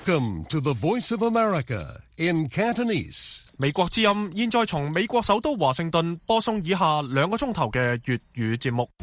Welcome to the Voice of America in Cantonese. 美國之音現在從美國首都華盛頓播送以下2個鐘頭嘅粵語節目。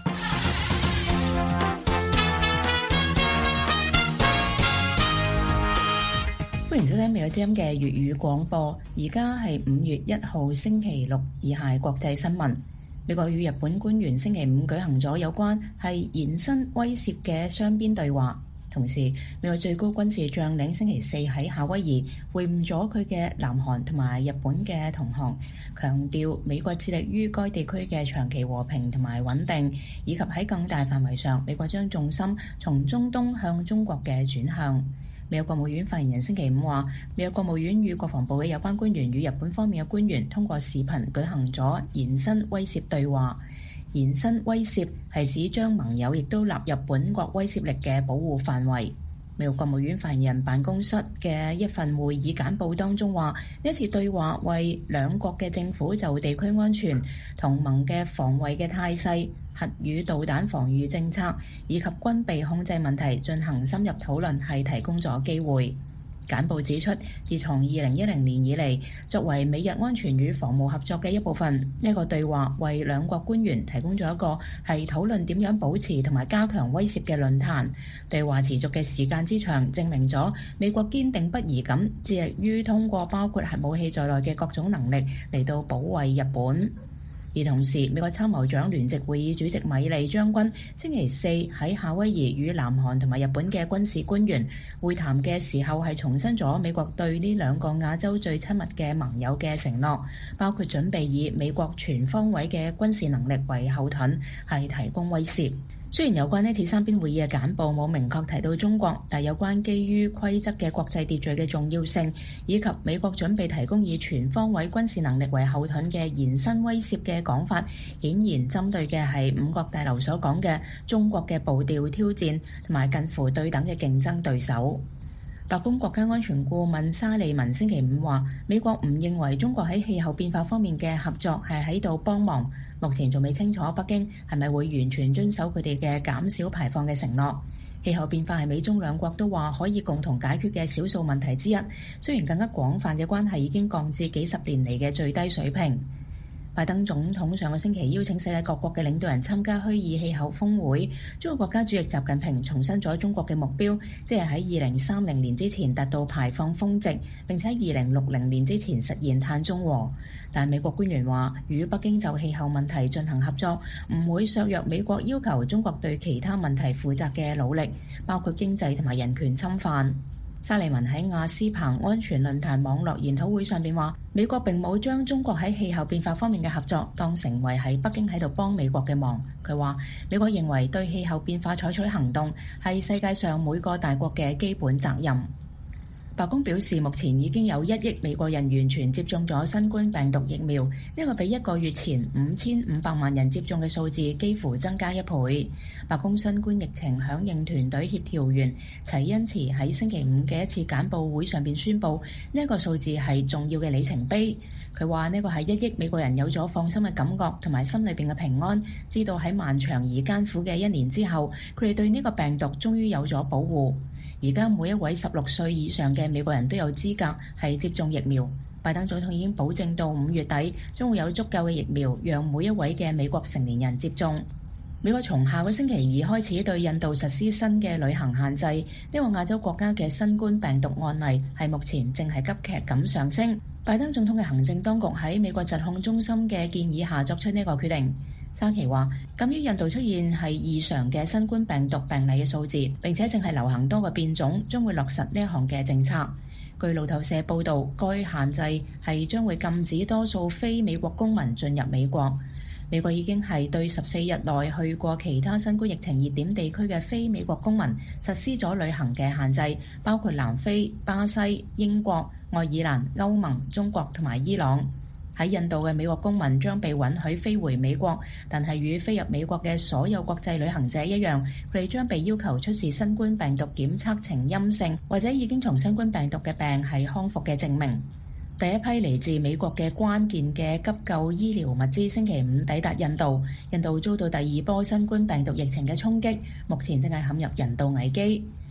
歡迎收聽美國之音嘅粵語廣播。而家係5月1號星期六，以下係國際新聞。美國與日本官員星期5舉行咗有關係延伸威懾嘅雙邊對話。同時，美國最高軍事將領星期4喺夏威夷會晤咗佢嘅南韓同埋日本嘅同行，強調美國致力於該地區嘅長期和平同埋穩定，以及喺更大範圍上，美國將重心從中東向中國嘅轉向。美國國務院發言人星期5話，美國國務院與國防部嘅有關官員與日本方面嘅官員通過視頻舉行咗延伸威懾對話。延伸威懾係指將盟友亦都納入本國威懾力嘅保護範圍。美國國務院發言人辦公室嘅一份會議簡報當中話，呢次對話為兩國嘅政府就地區安全、同盟嘅防衛嘅態勢、核與導彈防禦政策以及軍備控制問題進行深入討論係提供咗機會。簡報指出，自從2010年以嚟，作為美日安全與防務合作嘅一部分，呢個對話為兩國官員提供咗一個係討論點樣保持同埋加強威懾嘅論壇。對話持續嘅時間之長，證明咗美國堅定不移咁致力於通過包括核武器在內嘅各種能力嚟到保衛日本。而同時，美國參謀長聯席會議主席米利將軍星期4喺夏威夷與南韓同埋日本嘅軍事官員會談嘅時候，係重申咗美國對呢兩個亞洲最親密嘅盟友嘅承諾，包括準備以美國全方位嘅軍事能力為後盾，係提供威懾。雖然有關呢次三邊會議嘅簡報冇明確提到中國，但有關基於規則嘅國際秩序嘅重要性，以及美國準備提供以全方位軍事能力為後盾嘅延伸威懾嘅講法，顯然針對嘅係五角大樓所講嘅中國嘅步調挑戰同埋近乎對等嘅競爭對手。白宮國家安全顧問沙利文星期5話，美國唔認為中國喺氣候變化方面嘅合作係喺度幫忙，目前仲未清楚北京係咪會完全遵守佢哋嘅減少排放嘅承諾。氣候變化係美中兩國都話可以共同解決嘅少數問題之一，雖然更加廣泛嘅關係已經降至幾十年嚟嘅最低水平。拜登總統上個星期邀請世界各國嘅領導人參加虛擬氣候峰會，中國國家主席習近平重申咗中國嘅目標，即係喺2030年之前達到排放峰值，並且喺2060年之前實現碳中和。但美國官員話，與北京就氣候問題進行合作，唔會削弱美國要求中國對其他問題負責嘅努力，包括經濟同埋人權侵犯。沙利文喺亞斯彭安全論壇網絡研討會上邊話，美國並冇將中國喺氣候變化方面嘅合作當成為喺北京喺度幫美國嘅忙。佢話，美國認為對氣候變化採取行動係世界上每個大國嘅基本責任。白宮表示，目前已經有1億美國人完全接種咗新冠病毒疫苗，呢個比1個月前5500萬人接種嘅數字幾乎增加1倍。白宮新冠疫情響應團隊協調員齊恩慈喺星期5嘅一次簡報會上邊宣布，呢個數字係重要嘅里程碑。佢話呢個係1億美國人有咗放心嘅感覺同埋心裏邊嘅平安，知道喺漫長而艱苦嘅1年之後，佢哋對呢個病毒終於有咗保護。而家每一位16歲以上嘅美國人都有資格係接種疫苗。拜登總統已經保證到5月底將會有足夠嘅疫苗，讓每一位嘅美國成年人接種。美國從下個星期2開始對印度實施新嘅旅行限制，呢個亞洲國家嘅新冠病毒案例係目前正係急劇咁上升。拜登總統嘅行政當局喺美國疾控中心嘅建議下作出呢個決定。沙奇話，鑑於印度出現係異常嘅新冠病毒病例嘅數字，並且正係流行多個變種，將會落實呢一項嘅政策。據路透社報導，該限制係將會禁止多數非美國公民進入美國。美國已經係對14日內去過其他新冠疫情熱點地區嘅非美國公民實施咗旅行嘅限制，包括南非、巴西、英國、愛爾蘭、歐盟、中國同埋伊朗。喺印度嘅美國公民將被允許飛回美國，但係與飛入美國嘅所有國際旅行者一樣，佢哋將被要求出示新冠病毒檢測呈陰性，或者已經從新冠病毒嘅病係康復嘅證明。第一批嚟自美國嘅關鍵嘅急救醫療物資星期5抵達印度，印度遭到第2波新冠病毒疫情嘅衝擊，目前正係陷入人道危機。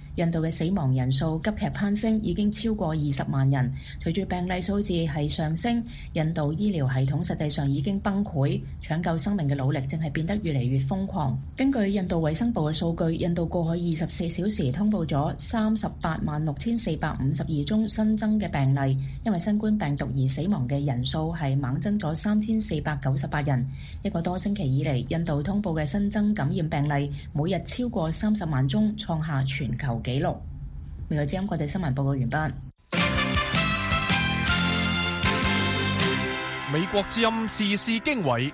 印度嘅死亡人數急劇攀升，已經超過20萬人。隨住病例數字係上升，印度醫療系統實際上已經崩潰，搶救生命嘅努力正係變得越嚟越瘋狂。根據印度衛生部嘅數據，印度過去24小時通報咗386452宗新增嘅病例，因為新冠病毒而死亡嘅人數係猛增咗3498人。一個多星期以嚟，印度通報嘅新增感染病例每日超過30萬宗，創下全球紀錄。美國之音國際新聞報告完畢。 美國之音時事經緯。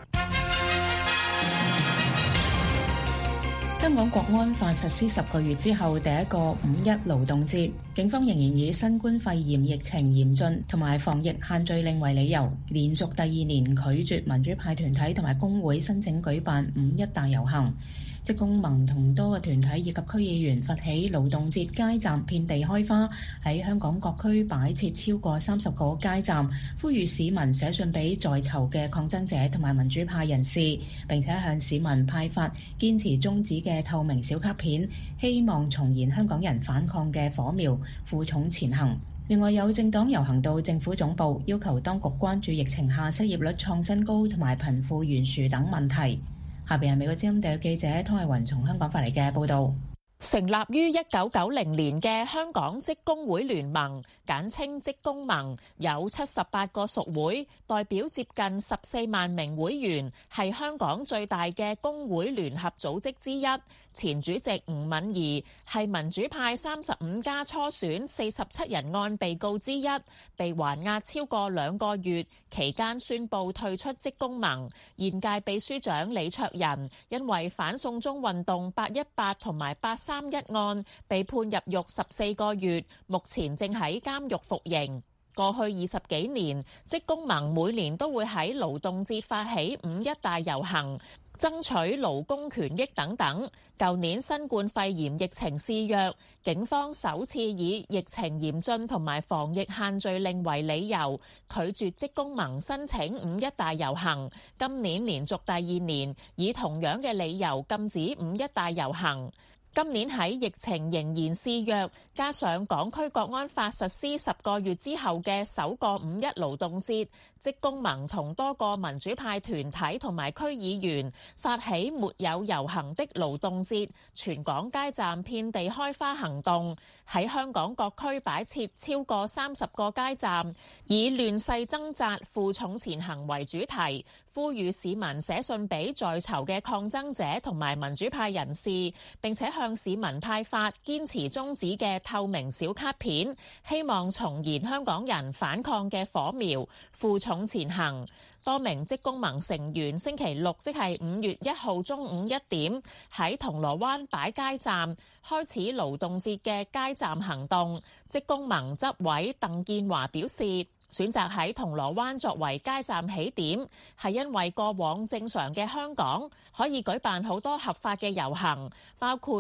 香港國安法實施10個月之後，第一個5·1勞動節，警方仍然以新冠肺炎疫情嚴峻同埋防疫限聚令為理由，連續第2年拒絕民主派團體同埋工會申請舉辦5·1大遊行。職工盟同多個團體以及區議員發起勞動節街站，遍地開花，喺香港各區擺設超過30個街站，呼籲市民寫信俾在囚嘅抗爭者同埋民主派人士，並且向市民派發堅持宗旨嘅透明小卡片，希望重燃香港人反抗嘅火苗，負重前行。另外有政黨遊行到政府總部，要求當局關注疫情下失業率創新高同埋貧富懸殊等問題。下邊係美國之音特約記者湯慧雲從香港發嚟嘅報導。 成立於1990年嘅香港職工會聯盟，簡稱職工盟，有78個屬會，代表接近14萬名會員，係香港最大嘅工會聯合組織之一。前主席吳敏儀係民主派35家初選47人案被告之一，被還押超過2個月，期間宣布退出職工盟。現屆秘書長李卓人因為反送中運動818同埋831案被判入獄14個月，目前正喺監獄服刑。過去20幾年，職工盟每年都會喺勞動節發起5·1大遊行，爭取勞工權益等等。舊年新冠肺炎疫情肆虐，警方首次以疫情嚴峻同埋防疫限聚令為理由，拒絕職工盟申請5·1大遊行。今年連續第2年，以同樣嘅理由禁止5·1大遊行。今年喺疫情仍然肆虐，加上港區國安法實施10個月之後嘅首個5·1勞動節，職工盟同多個民主派團體同埋區議員發起沒有遊行的勞動節，全港街站遍地開花行動，喺香港各區擺設超過30個街站，以亂世掙扎、負重前行為主題，呼籲市民寫信俾在囚嘅抗爭者同埋民主派人士，並且向市民派發堅持宗旨嘅透明小卡片，希望重燃香港人反抗嘅火苗，負重前行。多名職工盟成員星期六，即係5月1號中午1點，喺銅鑼灣擺街站，開始勞動節嘅街站行動。職工盟執委鄧建華表示，選擇喺銅鑼灣作為街站起點，係因為過往正常嘅香港可以舉辦好多合法嘅遊行，包括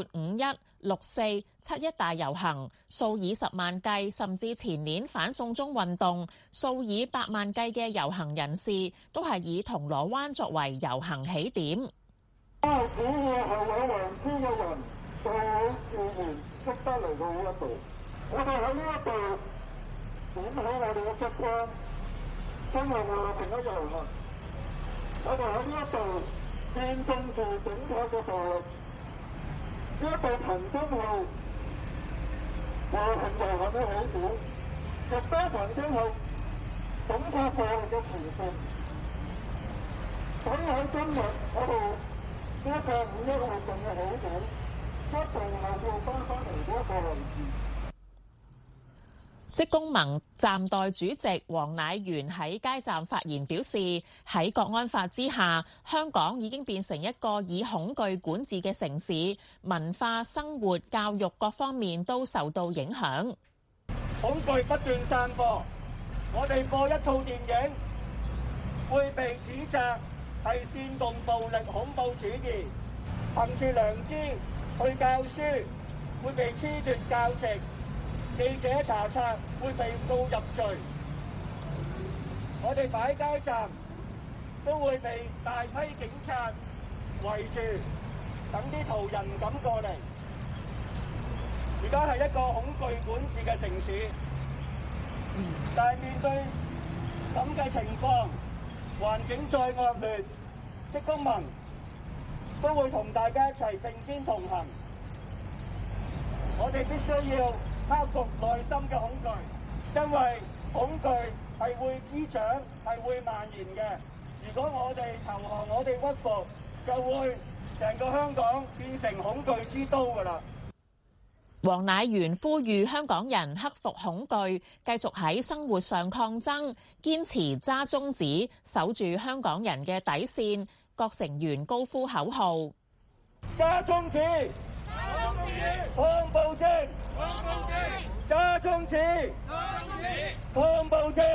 5·1、6·4、7·1大遊行，數以10萬計，甚至前年反送中運動，數以百萬計嘅遊行人士都係以銅鑼灣作為遊行起點。 只要係有良知嘅人，就會自然識得嚟到呢一度。我哋喺呢一度點起我哋嘅燭光，真係和平嘅遊行。我哋喺呢一度見證住整體嘅暴力。呢一度曾經係和平遊行嘅起點，亦都曾經係警察暴力嘅前線。所以喺今日我哋呢一個5·1活動嘅起點，一定係要翻返嚟呢一個位置。 職工盟暫代主席黃乃元喺街站發言表示，喺國安法之下，香港已經變成一個以恐懼管治嘅城市，文化、生活、教育各方面都受到影響。 恐懼不斷散播，我哋播一套電影會被指責係煽動暴力恐怖主義，憑住良知去教書會被褫奪教席，記者查冊會被告入罪，我哋擺街站都會被大批警察圍住，等啲途人唔敢過嚟。而家係一個恐懼管治嘅城市，但係面對咁嘅情況，環境再惡劣，職工盟都會同大家一齊並肩同行。我哋必須要克服內心嘅恐懼，因為恐懼係會滋長，係會蔓延嘅。如果我哋投降，我哋屈服，就會成個香港變成恐懼之都㗎啦。 黃乃元呼籲香港人克服恐懼，繼續喺生活上抗爭，堅持揸宗旨，守住香港人嘅底線。各成員高呼口號： 揸宗旨，抗暴政，揸宗旨，抗暴政。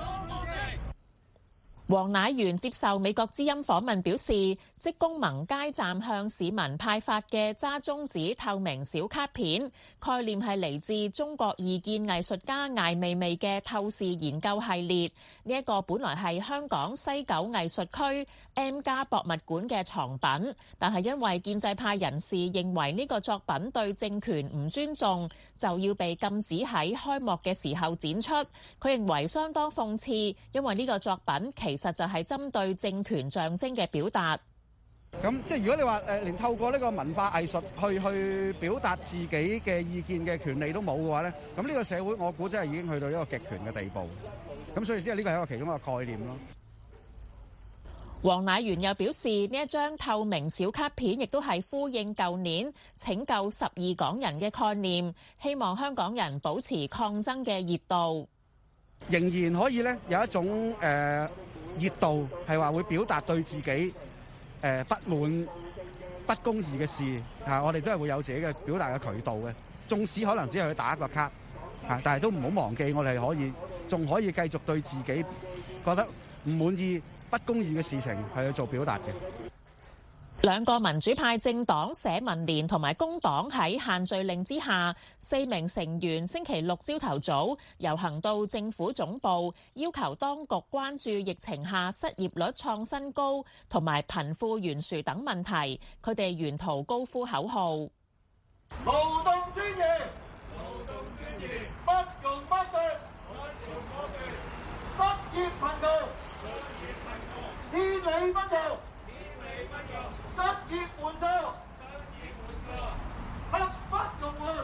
黃乃元接受美國之音訪問表示，職工盟街站向市民派發嘅揸宗旨透明小卡片，概念係嚟自中國異見藝術家艾未未嘅透視研究系列。呢一個本來係香港西九藝術區 M+ 博物館嘅藏品，但係因為建制派人士認為呢個作品對政權唔尊重，就要被禁止喺開幕嘅時候展出。佢認為相當諷刺，因為呢個作品其實就係針對政權象徵嘅表達。 咁即係如果你話連透過呢個文化藝術去表達自己嘅意見嘅權利都冇嘅話咧，咁呢個社會我估真係已經去到一個極權嘅地步。咁所以即係呢個係一個其中一個概念咯。 黃乃元又表示，呢一張透明小卡片亦都係呼應舊年拯救12港人嘅概念，希望香港人保持抗爭嘅熱度。 仍然可以咧有一種熱度，係話會表達對自己不滿不公義嘅事嚇，我哋都係會有自己嘅表達嘅渠道嘅。縱使可能只係去打一個卡嚇，但係都唔好忘記，我哋仲可以繼續對自己覺得唔滿意不公義嘅事情係去做表達嘅。 兩個民主派政黨社民連同埋工黨喺限聚令之下，4名成員星期六朝頭早遊行到政府總部，要求當局關注疫情下失業率創新高同埋貧富懸殊等問題。佢哋沿途高呼口號：勞動尊嚴，不容剝奪，失業貧窮，天理不容。失業援助，刻不容緩。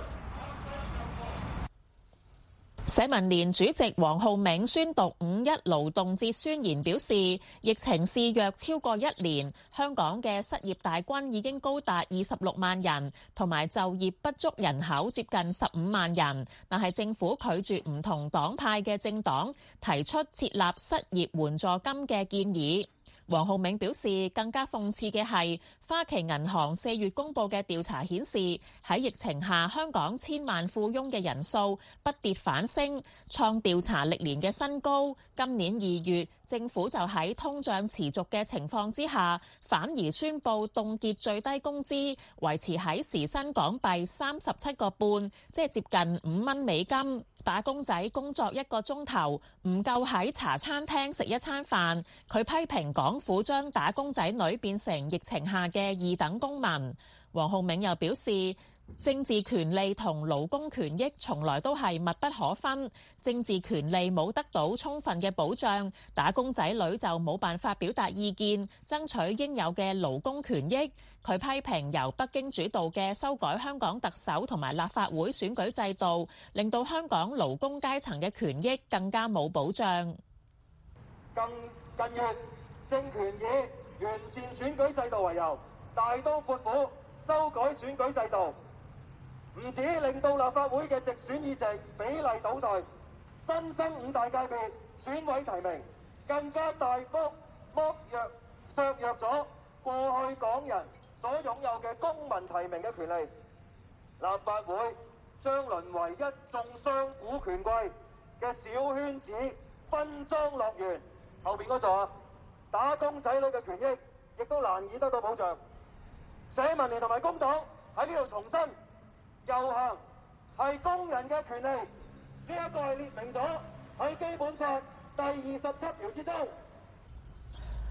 社民連主席黃浩銘宣讀5·1勞動節宣言，表示疫情肆虐超過1年，香港嘅失業大軍已經高達26萬人，同埋就業不足人口接近15萬人。但係政府拒絕唔同黨派嘅政黨提出設立失業援助金嘅建議。黃浩銘表示，更加諷刺嘅係花旗銀行4月公佈嘅調查顯示，喺疫情下香港千萬富翁嘅人數不跌反升，創調查歷年嘅新高。今年2月，政府就喺通脹持續嘅情況之下，反而宣布凍結最低工資，維持喺時薪港幣37個半，即係接近5蚊美金。打工仔工作1個鐘頭，唔夠喺茶餐廳食一餐飯。佢批評港府將打工仔女變成疫情下嘅2等公民。黃浩銘又表示，政治權利同勞工權益從來都係密不可分，政治權利冇得到充分嘅保障，打工仔女就冇辦法表達意見，爭取應有嘅勞工權益。佢批評由北京主導嘅修改香港特首同埋立法會選舉制度，令到香港勞工階層嘅權益更加冇保障。 近月政權以完善選舉制度為由，大刀闊斧修改選舉制度，唔止令到立法會嘅直選議席比例倒退，新增5大界別選委提名，更加大幅削弱咗過去港人所擁有嘅公民提名嘅權利。立法會將淪為一眾雙股權貴嘅小圈子分贓樂園。後邊嗰座啊，打工仔女嘅權益亦都難以得到保障。社民連同埋工黨喺呢度重申，遊行係工人嘅權利，呢一個係列明咗喺基本法第27條之中。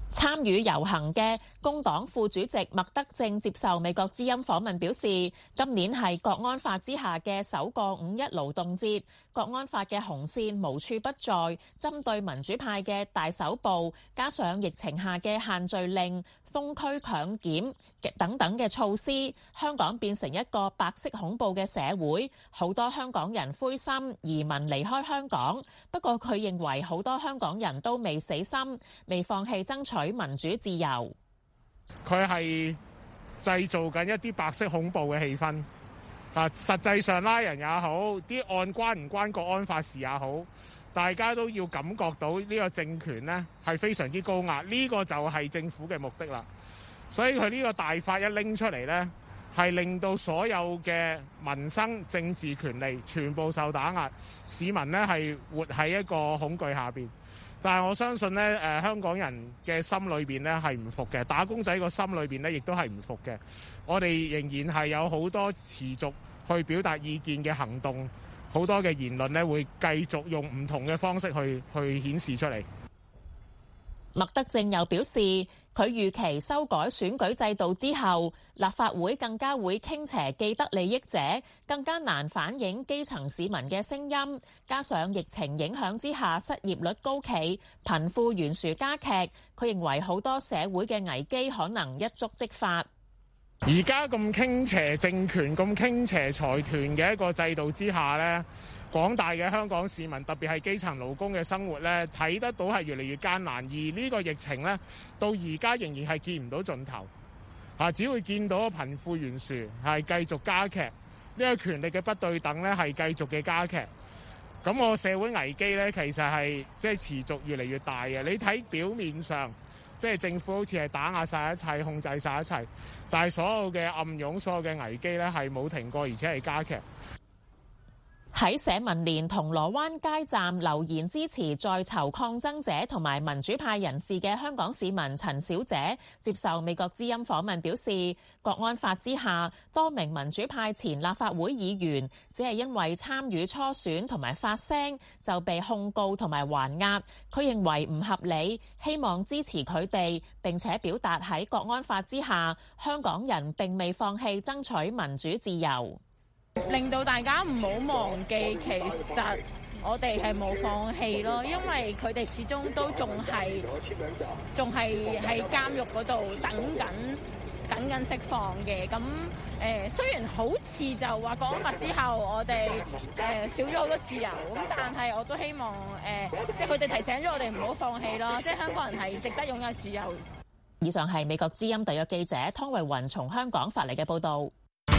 參與遊行嘅工黨副主席麥德正接受美國之音訪問表示，今年係國安法之下嘅首個5·1勞動節，國安法嘅紅線無處不在，針對民主派嘅大搜捕，加上疫情下嘅限聚令、封區強檢等等嘅措施，香港變成一個白色恐怖嘅社會，好多香港人灰心移民離開香港。不過佢認為好多香港人都未死心，未放棄爭取民主自由。 佢係製造緊一啲白色恐怖嘅氣氛，實際上拉人也好，啲案關唔關國安法事也好，大家都要感覺到呢個政權呢係非常之高壓，呢個就係政府嘅目的啦。所以佢呢個大法一拎出嚟呢，係令到所有嘅民生政治權利全部受打壓，市民呢係活喺一個恐懼下邊。但係我相信呢，香港人嘅心裏邊呢係唔服嘅，打工仔個心裏邊呢亦都係唔服嘅。我哋仍然係有好多持續去表達意見嘅行動，好多嘅言論呢會繼續用唔同嘅方式去顯示出嚟。 麥德正又表示，佢預期修改選舉制度之後，立法會更加會傾斜既得利益者，更加難反映基層市民嘅聲音。加上疫情影響之下，失業率高企，貧富懸殊加劇，佢認為好多社會嘅危機可能一觸即發。 而家咁傾斜政權、咁傾斜財團嘅一個制度之下呢，廣大嘅香港市民，特別係基層勞工嘅生活呢，睇得到係越嚟越艱難。而呢個疫情呢，到而家仍然係見唔到盡頭，只會見到貧富懸殊係繼續加劇，呢個權力嘅不對等呢係繼續嘅加劇。咁個社會危機呢，其實係即係持續越嚟越大嘅。你睇表面上，即係政府好似係打壓晒一切、控制晒一切，但係所有嘅暗湧、所有嘅危機呢係冇停過，而且係加劇。 喺社民連銅鑼灣街站留言支持在囚抗爭者同埋民主派人士嘅香港市民陳小姐接受美國之音訪問表示，國安法之下，多名民主派前立法會議員只係因為參與初選同埋發聲就被控告同埋還押，佢認為唔合理，希望支持佢哋，並且表達喺國安法之下，香港人並未放棄爭取民主自由。 令到大家唔好忘記，其實我哋係冇放棄咯，因為佢哋始終都仲係喺監獄嗰度等緊釋放嘅。咁雖然好似就話國安法之後我哋少咗好多自由，咁但係我都希望即係佢哋提醒咗我哋唔好放棄咯，即係香港人係值得擁有自由。 以上係美國之音特約記者湯慧雲從香港發嚟嘅報導。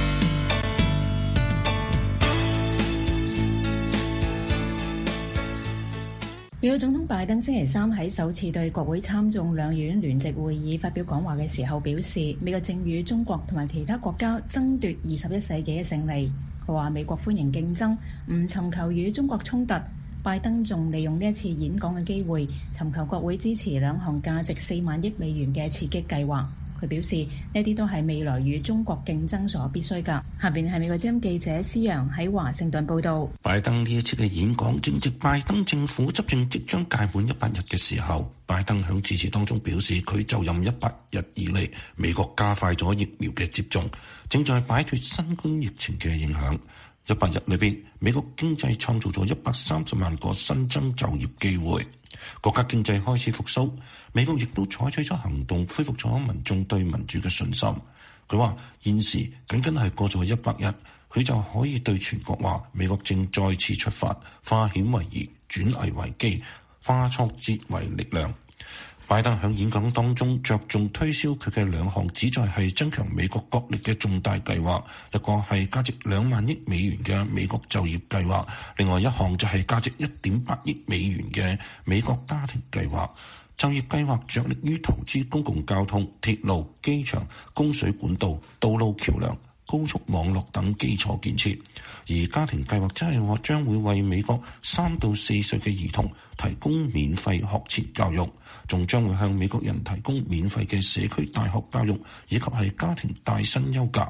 美國總統拜登星期三喺首次對國會參眾兩院聯席會議發表講話嘅時候表示，美國正與中國同埋其他國家爭奪21世紀嘅勝利。佢話美國歡迎競爭，唔尋求與中國衝突。拜登仲利用呢一次演講嘅機會，尋求國會支持2項價值4萬億美元嘅刺激計劃。佢表示呢啲都係未來與中國競爭所必須㗎。下邊係美國之音記者施陽喺華盛頓報導。 拜登呢一次嘅演講正值拜登政府執政即將屆滿100日嘅時候。拜登響致辭當中表示，佢就任100日以嚟，美國加快咗疫苗嘅接種，正在擺脫新冠疫情嘅影響。100日裏邊，美國經濟創造咗130萬個新增就業機會，國家經濟開始復甦，美國亦都採取咗行動，恢復咗民眾對民主嘅信心。佢話現時僅僅係過咗100日，佢就可以對全國話，美國正再次出發，化險為夷，轉危為機，化挫折為力量。拜登喺演講當中着重推銷佢嘅2項旨在係增強美國國力嘅重大計劃，一個係價值2萬億美元嘅美國就業計劃，另外一項就係價值1.8億美元嘅美國家庭計劃。就業計劃着力於投資公共交通、鐵路、機場、供水管道、道路橋梁、高速網絡等基礎建設，而家庭計劃即係話將會為美國3到4歲嘅兒童提供免費學前教育，仲將會向美國人提供免費嘅社區大學教育，以及係家庭帶薪休假。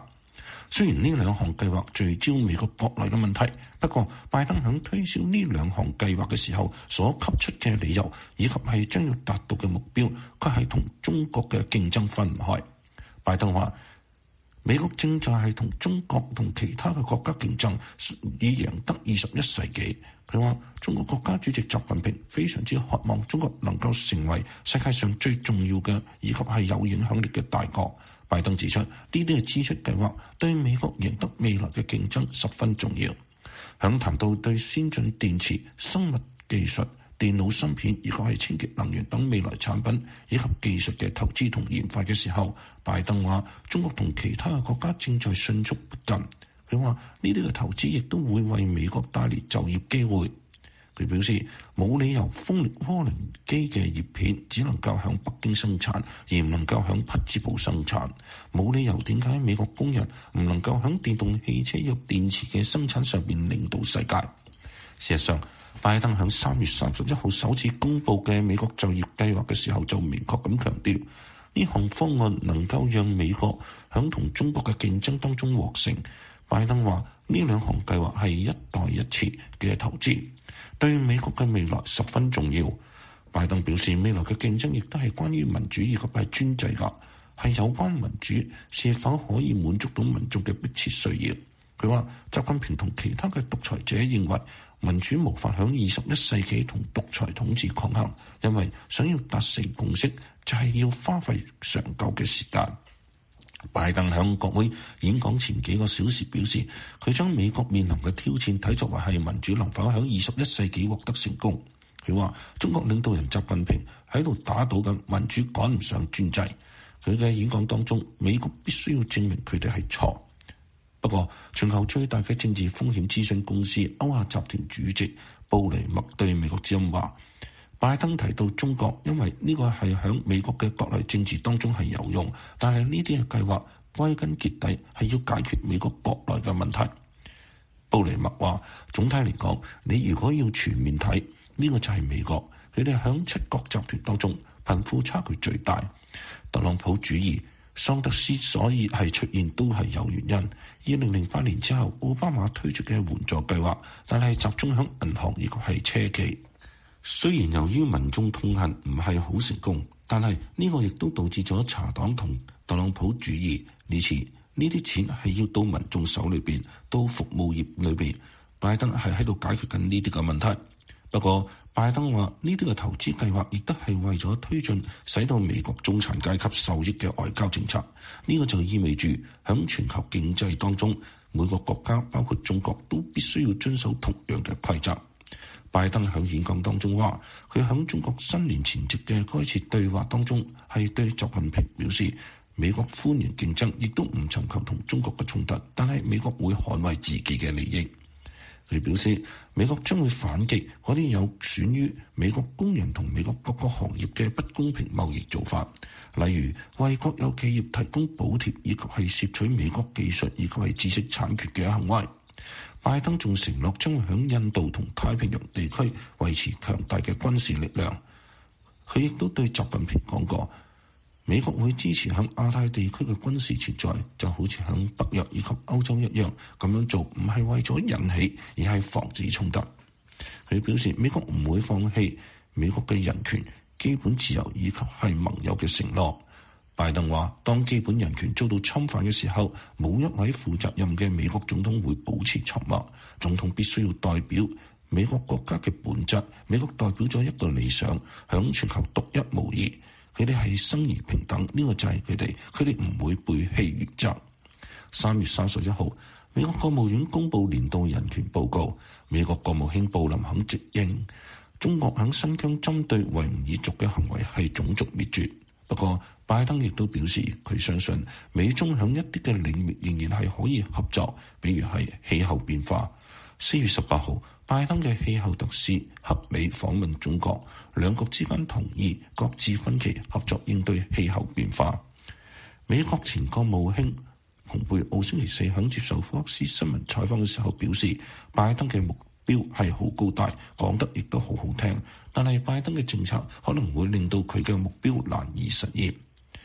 雖然呢兩項計劃聚焦美國國內嘅問題，不過拜登響推銷呢兩項計劃嘅時候所給出嘅理由以及係將要達到嘅目標，卻係同中國嘅競爭分唔開。拜登話：美國正在係同中國同其他嘅國家競爭，以贏得21世紀。佢話中國國家主席習近平非常之渴望中國能夠成為世界上最重要嘅以及係有影響力嘅大國。拜登指出，呢啲嘅支出計劃對美國贏得未來嘅競爭十分重要。響談到對先進電池、生物技術、電腦芯片以及係清潔能源等未來產品以及技術嘅投資同研發嘅時候，拜登話中國同其他嘅國家正在迅速逼近。佢話呢啲嘅投資亦都會為美國帶嚟就業機會。佢表示冇理由風力渦輪機嘅葉片只能夠響北京生產，而唔能夠響匹茲堡生產。冇理由點解美國工人唔能夠響電動汽車及電池嘅生產上邊領導世界。事實上，拜登響3月31號首次公布嘅美國就業計劃嘅時候就明確咁強調，呢項方案能夠讓美國響同中國嘅競爭當中獲勝。拜登話呢兩項計劃係一代一次嘅投資，對美國嘅未來十分重要。拜登表示，未來嘅競爭亦都係關於民主以及係專制㗎，係有關民主是否可以滿足到民眾嘅迫切需要。佢話習近平同其他嘅獨裁者認為民主無法響21世紀同獨裁統治抗衡，因為想要達成共識就係要花費長久嘅時間。拜登向國會演講前幾個小時表示，佢將美國面臨嘅挑戰睇作為係民主能否響21世紀獲得成功。佢話中國領導人習近平喺度打倒緊民主，趕唔上專制。佢嘅演講當中，美國必須要證明佢哋係錯。不過全球最大嘅政治風險諮詢公司歐亞集團主席布雷默對美國之音話，拜登提到中國，因為呢個係響美國嘅國內政治當中係有用，但係呢啲嘅計劃歸根結底係要解決美國國內嘅問題。布雷默話，總體嚟講，你如果要全面睇，呢個就係美國，佢哋響7國集團當中貧富差距最大。特朗普主義、桑德斯所以係出現都係有原因。2008年之後，奧巴馬推出嘅援助計劃，但係集中響銀行以及係車企。雖然由於民眾痛恨唔係好成功，但係呢個亦都導致咗茶黨同特朗普主義。呢次呢啲錢係要到民眾手裏邊，到服務業裏邊。拜登係喺度解決緊呢啲嘅問題。不過拜登話呢啲嘅投資計劃亦都係為咗推進使到美國中產階級受益嘅外交政策。呢個就意味住響全球經濟當中，每個國家包括中國都必須要遵守同樣嘅規則。拜登喺演講當中話，佢喺中國新年前夕嘅該次對話當中，係對習近平表示，美國歡迎競爭，亦都唔尋求同中國嘅衝突，但係美國會捍衛自己嘅利益。佢表示，美國將會反擊嗰啲有損於美國工人同美國各個行業嘅不公平貿易做法，例如為國有企業提供補貼，以及係竊取美國技術以及係知識產權嘅行為。拜登仲承諾將會喺印度同太平洋地區維持強大嘅軍事力量。佢亦都對習近平講過，美國會支持喺亞太地區嘅軍事存在，就好似喺北約以及歐洲一樣，咁樣做唔係為咗引起，而係防止衝突。佢表示美國唔會放棄美國嘅人權、基本自由以及係盟友嘅承諾。拜登話，當基本人權遭到侵犯嘅時候，冇一位負責任嘅美國總統會保持沉默。總統必須要代表美國國家嘅本質。美國代表咗一個理想，響全球獨一無二。佢哋係生而平等，呢個就係佢哋唔會背棄原則。3月31號，美國國務院公布年度人權報告。美國國務卿布林肯直認，中國響新疆針對維吾爾族嘅行為係種族滅絕。不過拜登亦都表示，佢相信美中響一啲嘅領域仍然係可以合作，比如係氣候變化。4月18號，拜登嘅氣候特使克里訪問中國，兩國之間同意各自分歧，合作應對氣候變化。美國前國務卿蓬佩奧星期四響接受福克斯新聞採訪嘅時候表示，拜登嘅目標係好高大，講得亦都好好聽，但係拜登嘅政策可能會令到佢嘅目標難以實現。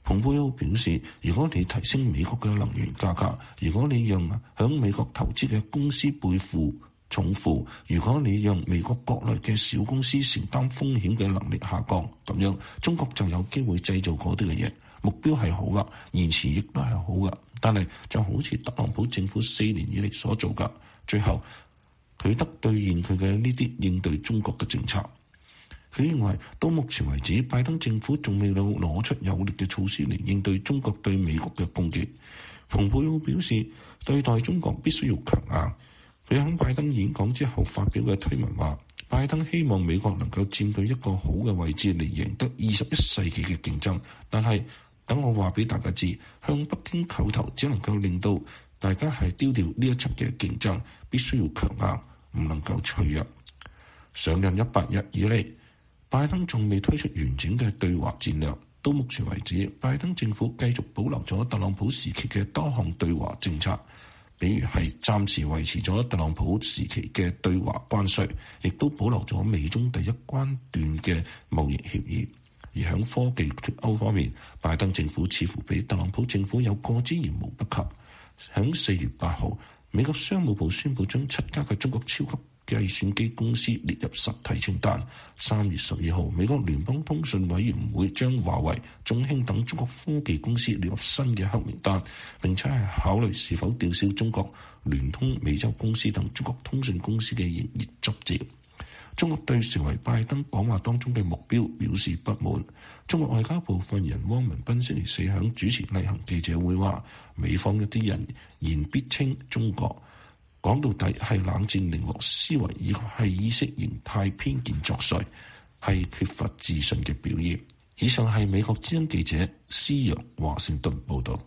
蓬佩奧表示，如果你提升美國嘅能源價格，如果你讓響美國投資嘅公司背負重負，如果你讓美國國內嘅小公司承擔風險嘅能力下降，咁樣中國就有機會製造嗰啲嘅嘢。目標係好噶，言辭亦都係好噶，但係就好似特朗普政府4年以嚟所做噶，最後佢得兌現佢嘅呢啲應對中國嘅政策。佢認為到目前為止，拜登政府仲未攞出有力嘅措施嚟應對中國對美國嘅攻擊。蓬佩奧表示，對待中國必須要強硬。佢喺拜登演講之後發表嘅推文話，拜登希望美國能夠佔據一個好嘅位置嚟贏得21世紀嘅競爭，但係等我話俾大家知，向北京叩頭只能夠令到大家係丟掉呢一場嘅競爭，必須要強硬，唔能夠脆弱。上任100日以嚟，拜登仲未推出完整嘅對華戰略。到目前為止，拜登政府繼續保留咗特朗普時期嘅多項對華政策，比如係暫時維持咗特朗普時期嘅對華關稅，亦都保留咗美中第一階段嘅貿易協議。而喺科技脫歐方面，拜登政府似乎比特朗普政府有過之而無不及。喺4月8號，美國商務部宣布將7家嘅中國超級計算機公司列入實體清單。3月12號，美國聯邦通訊委員會將華為、中興等中國科技公司列入新嘅黑名單，並且係考慮是否吊銷中國聯通、美洲公司等中國通訊公司嘅營業執照。中國對成為拜登講話當中嘅目標表示不滿。中國外交部發言人汪文斌星期四響主持例行記者會話，美方一啲人言必稱中國講到底係冷戰零和思維，以及係意識形態偏見作祟，係缺乏自信嘅表現。以上係美國之音記者施陽華盛頓報道。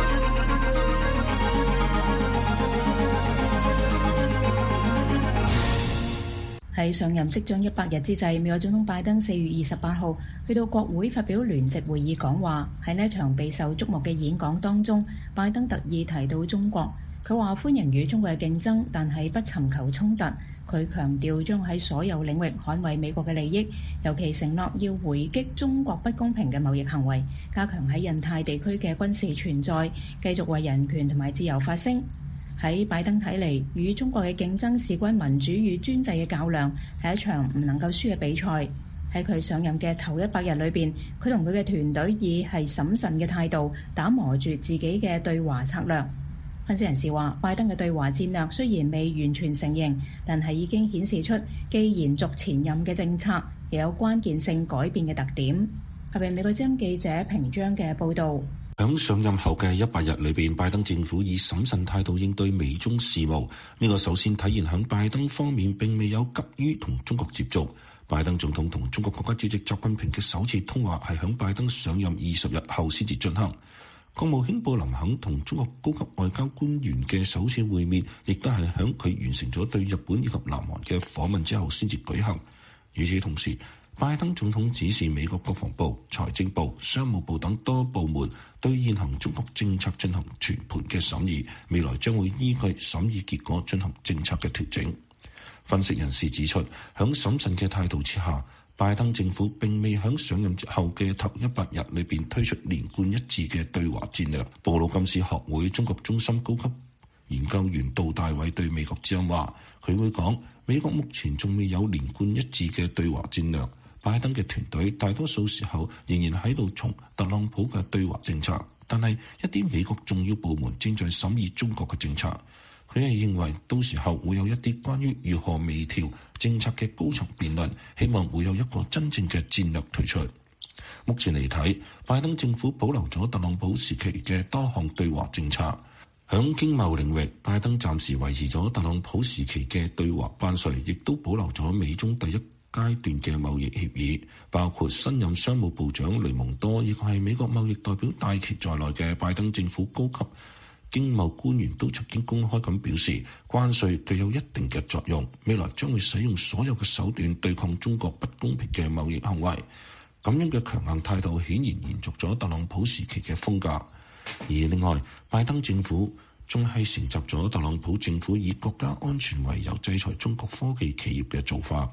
喺上任即將100日之際，美國總統拜登4月28號去到國會發表聯席會議講話。喺呢一場備受矚目嘅演講當中，拜登特意提到中國。佢話歡迎與中國嘅競爭，但係不尋求衝突。佢強調將喺所有領域捍衛美國嘅利益，尤其承諾要回擊中國不公平嘅貿易行為，加強喺印太地區嘅軍事存在，繼續為人權同埋自由發聲。喺拜登睇嚟，與中國嘅競爭事關民主與專制嘅較量，係一場唔能夠輸嘅比賽。喺佢上任嘅頭100日裏邊，佢同佢嘅團隊以係審慎嘅態度打磨住自己嘅對華策略。分析人士話，拜登嘅對華戰略雖然未完全成型，但係已經顯示出既延續前任嘅政策，亦有關鍵性改變嘅特點。下邊美國之音記者平章嘅報導。 喺上任後嘅100日裏邊，拜登政府以審慎態度應對美中事務。呢個首先體現喺拜登方面並未有急於同中國接觸。拜登總統同中國國家主席習近平嘅首次通話係喺拜登上任20日後先至進行。國務卿布林肯同中國高級外交官員嘅首次會面，亦都係喺佢完成咗對日本以及南韓嘅訪問之後先至舉行。與此同時，拜登總統指示美國國防部、財政部、商務部等多部門對現行中國政策進行全盤嘅審議，未來將會依據審議結果進行政策嘅調整。分析人士指出，喺審慎嘅態度之下，拜登政府並未喺上任後嘅頭100日裏邊推出連貫一致嘅對華戰略。布魯金斯學會中國中心高級研究員杜大偉對美國之音話，佢會講，美國目前仲未有連貫一致嘅對華戰略。拜登嘅團隊大多數時候仍然喺度從特朗普嘅對華政策，但係一啲美國重要部門正在審議中國嘅政策。佢係認為到時候會有一啲關於如何微調政策嘅高層辯論，希望會有一個真正嘅戰略推出。目前嚟睇，拜登政府保留咗特朗普時期嘅多項對華政策。響經貿領域，拜登暫時維持咗特朗普時期嘅對華關稅，亦都保留咗美中第一階段嘅貿易協議，包括新任商務部長雷蒙多以及係美國貿易代表戴琪在內嘅拜登政府高級經貿官員都曾經公開咁表示，關稅具有一定嘅作用，未來將會使用所有嘅手段對抗中國不公平嘅貿易行為。咁樣嘅強硬態度顯然延續咗特朗普時期嘅風格。而另外，拜登政府仲係承襲咗特朗普政府以國家安全為由制裁中國科技企業嘅做法。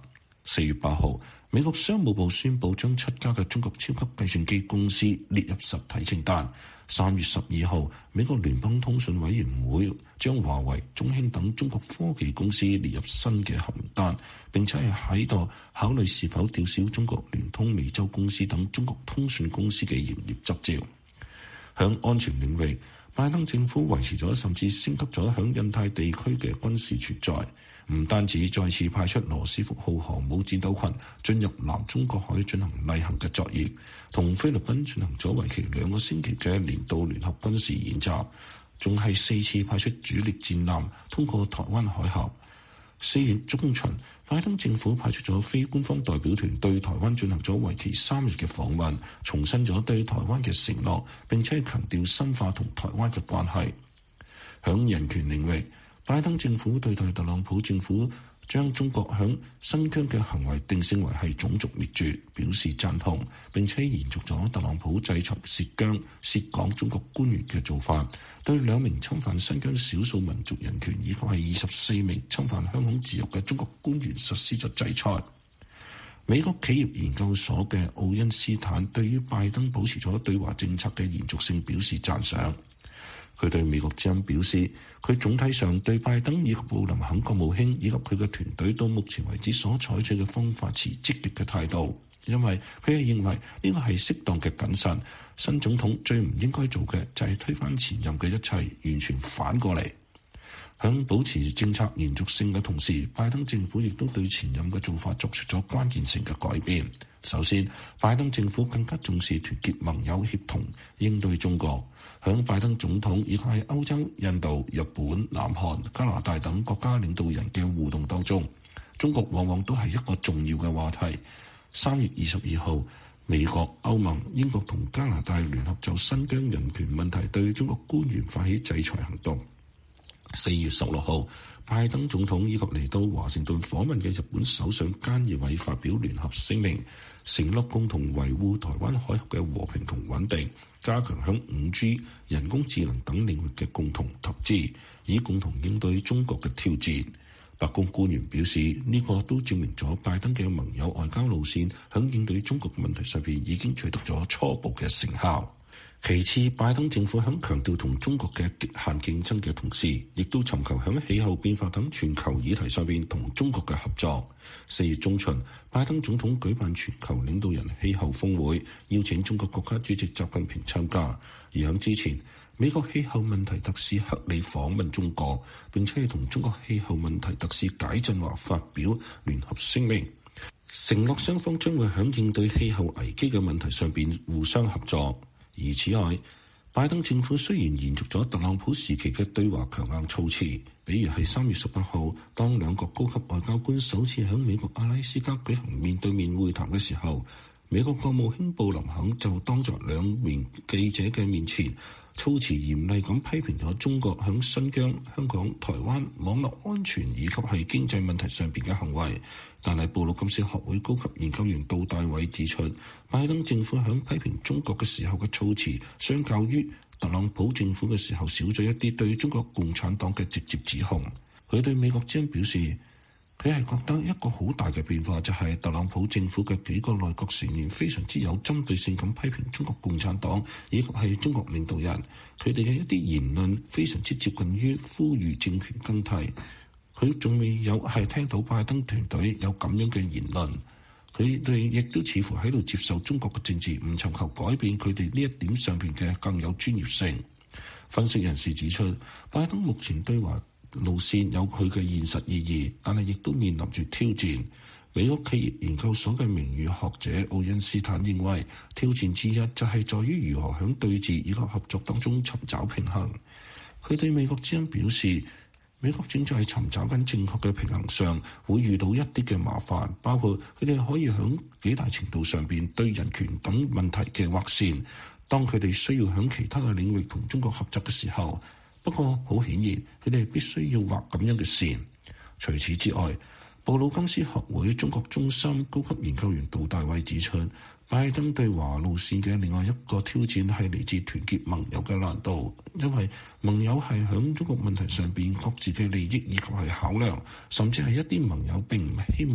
4月8號，美國商務部宣布將7家嘅中國超級計算機公司列入實體清單。3月12號，美國聯邦通訊委員會將華為、中興等中國科技公司列入新嘅黑名單，並且係喺度考慮是否吊銷中國聯通、美洲公司等中國通訊公司嘅營業執照。響安全領域，拜登政府維持咗甚至升級咗響印太地區嘅軍事存在，唔單止再次派出羅斯福號航母戰鬥群進入南中國海進行例行嘅作業，同菲律賓進行咗為期2個星期嘅年度聯合軍事演習，仲係4次派出主力戰艦通過台灣海峽。4月中旬，拜登政府派出咗非官方代表團對台灣進行咗為期3日嘅訪問，重申咗對台灣嘅承諾，並且強調深化同台灣嘅關係。響人權領域，拜登政府對待特朗普政府將中國響新疆嘅行為定性為係種族滅絕表示讚同，並且延續咗特朗普制裁涉疆、涉港中國官員嘅做法，對2名侵犯新疆少數民族人權以及係24名侵犯香港自由嘅中國官員實施咗制裁。美國企業研究所嘅奧恩斯坦對於拜登保持咗對華政策嘅延續性表示讚賞。佢對美國之音表示，佢總體上對拜登以及布林肯國務卿以及佢嘅團隊到目前為止所採取嘅方法持積極嘅態度，因為佢係認為呢個係適當嘅謹慎。新總統最唔應該做嘅就係推翻前任嘅一切，完全反過嚟。響保持政策延續性嘅同時，拜登政府亦都對前任嘅做法作出咗關鍵性嘅改變。首先，拜登政府更加重視團結盟友協同應對中國。響拜登總統以及喺歐洲、印度、日本、南韓、加拿大等國家領導人嘅互動當中，中國往往都係一個重要嘅話題。3月22號，美國、歐盟、英國同加拿大聯合就新疆人權問題對中國官員發起制裁行動。4月16號，拜登總統以及嚟到華盛頓訪問嘅日本首相菅義偉發表聯合聲明，承諾共同維護台灣海峽嘅和平同穩定，加強響5G、人工智能等領域嘅共同投資，以共同應對中國嘅挑戰。白宮官員表示，呢個都證明咗拜登嘅盟友外交路線響應對中國問題上邊已經取得咗初步嘅成效。其次，拜登政府響強調同中國嘅極限競爭嘅同時，亦都尋求響氣候變化等全球議題上邊同中國嘅合作。4月中旬，拜登總統舉辦全球領導人氣候峰會，邀請中國國家主席習近平參加。而響之前，美國氣候問題特使克里訪問中國，並且同中國氣候問題特使解振華發表聯合聲明，承諾雙方將會響應對氣候危機嘅問題上邊互相合作。而此外，拜登政府雖然延續咗特朗普時期嘅對華強硬措辭，比如係3月18號，當兩國高級外交官首次喺美國阿拉斯加舉行面對面會談嘅時候，美國國務卿布林肯就當着2名記者嘅面前，措辭嚴厲咁批評咗中國響新疆、香港、台灣網絡安全以及係經濟問題上邊嘅行為。但係布魯金斯學會高級研究員杜大偉指出，拜登政府響批評中國嘅時候嘅措辭，相較於特朗普政府嘅時候少咗一啲對中國共產黨嘅直接指控。佢對美國之音表示，佢係覺得一個好大嘅變化就係特朗普政府嘅幾個內閣成員非常之有針對性咁批評中國共產黨以及係中國領導人，佢哋嘅一啲言論非常之接近於呼籲政權更替。佢仲未有係聽到拜登團隊有咁樣嘅言論，佢哋亦都似乎喺度接受中國嘅政治，唔尋求改變佢哋呢一點上邊嘅更有專業性。分析人士指出，拜登目前對華路線有佢嘅現實意義，但係亦都面臨住挑戰。美國企業研究所嘅名譽學者奧恩斯坦認為，挑戰之一就係在於如何響對峙以及合作當中尋找平衡。佢對美國之音表示，美國正在尋找緊正確嘅平衡上，會遇到一啲嘅麻煩，包括佢哋可以響幾大程度上邊對人權等問題嘅劃線，當佢哋需要響其他嘅領域同中國合作嘅時候。不過好顯然，佢哋必須要畫咁樣嘅線。除此之外，布魯金斯學會中國中心高級研究員杜大偉指出，拜登對華路線嘅另外一個挑戰係嚟自團結盟友嘅難度，因為盟友係響中國問題上邊各自嘅利益以及係考量，甚至係一啲盟友並唔希望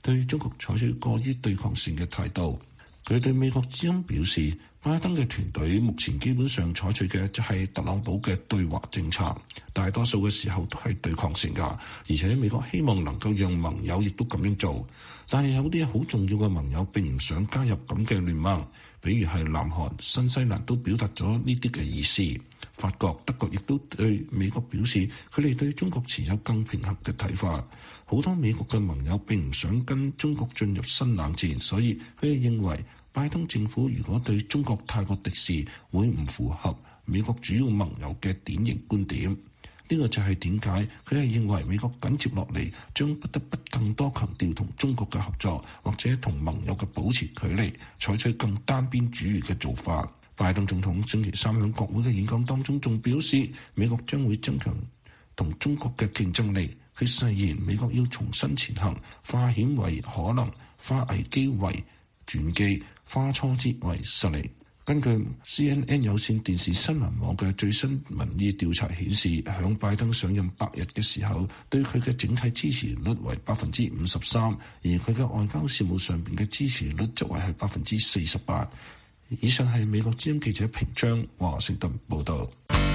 對中國採取過於對抗性嘅態度。佢對美國之音表示，拜登嘅團隊目前基本上採取嘅就係特朗普嘅對華政策，大多數嘅時候都係對抗性㗎，而且美國希望能夠讓盟友亦都咁樣做，但係有啲好重要嘅盟友並唔想加入咁嘅聯盟，比如係南韓、新西蘭都表達咗呢啲嘅意思。法國、德國亦都對美國表示佢哋對中國持有更平衡嘅睇法。好多美國嘅盟友並唔想跟中國進入新冷戰，所以佢哋認為拜登政府如果對中國太過敵視，會唔符合美國主要盟友嘅典型觀點。呢個就係點解佢係認為美國緊接落嚟將不得不更多強調同中國嘅合作，或者同盟友嘅保持距離，採取更單邊主義嘅做法。拜登總統星期三喺國會嘅演講當中仲表示，美國將會增強同中國嘅競爭力。佢誓言美國要重新前行，化險為可能，化危機為轉機，化挫折為實力。根據 CNN 有線電視新聞網嘅最新民意調查顯示，響拜登上任100日嘅時候，對佢嘅整體支持率為53%，而佢嘅外交事務上邊嘅支持率則為係48%。以上係美國之音記者平章華盛頓報道。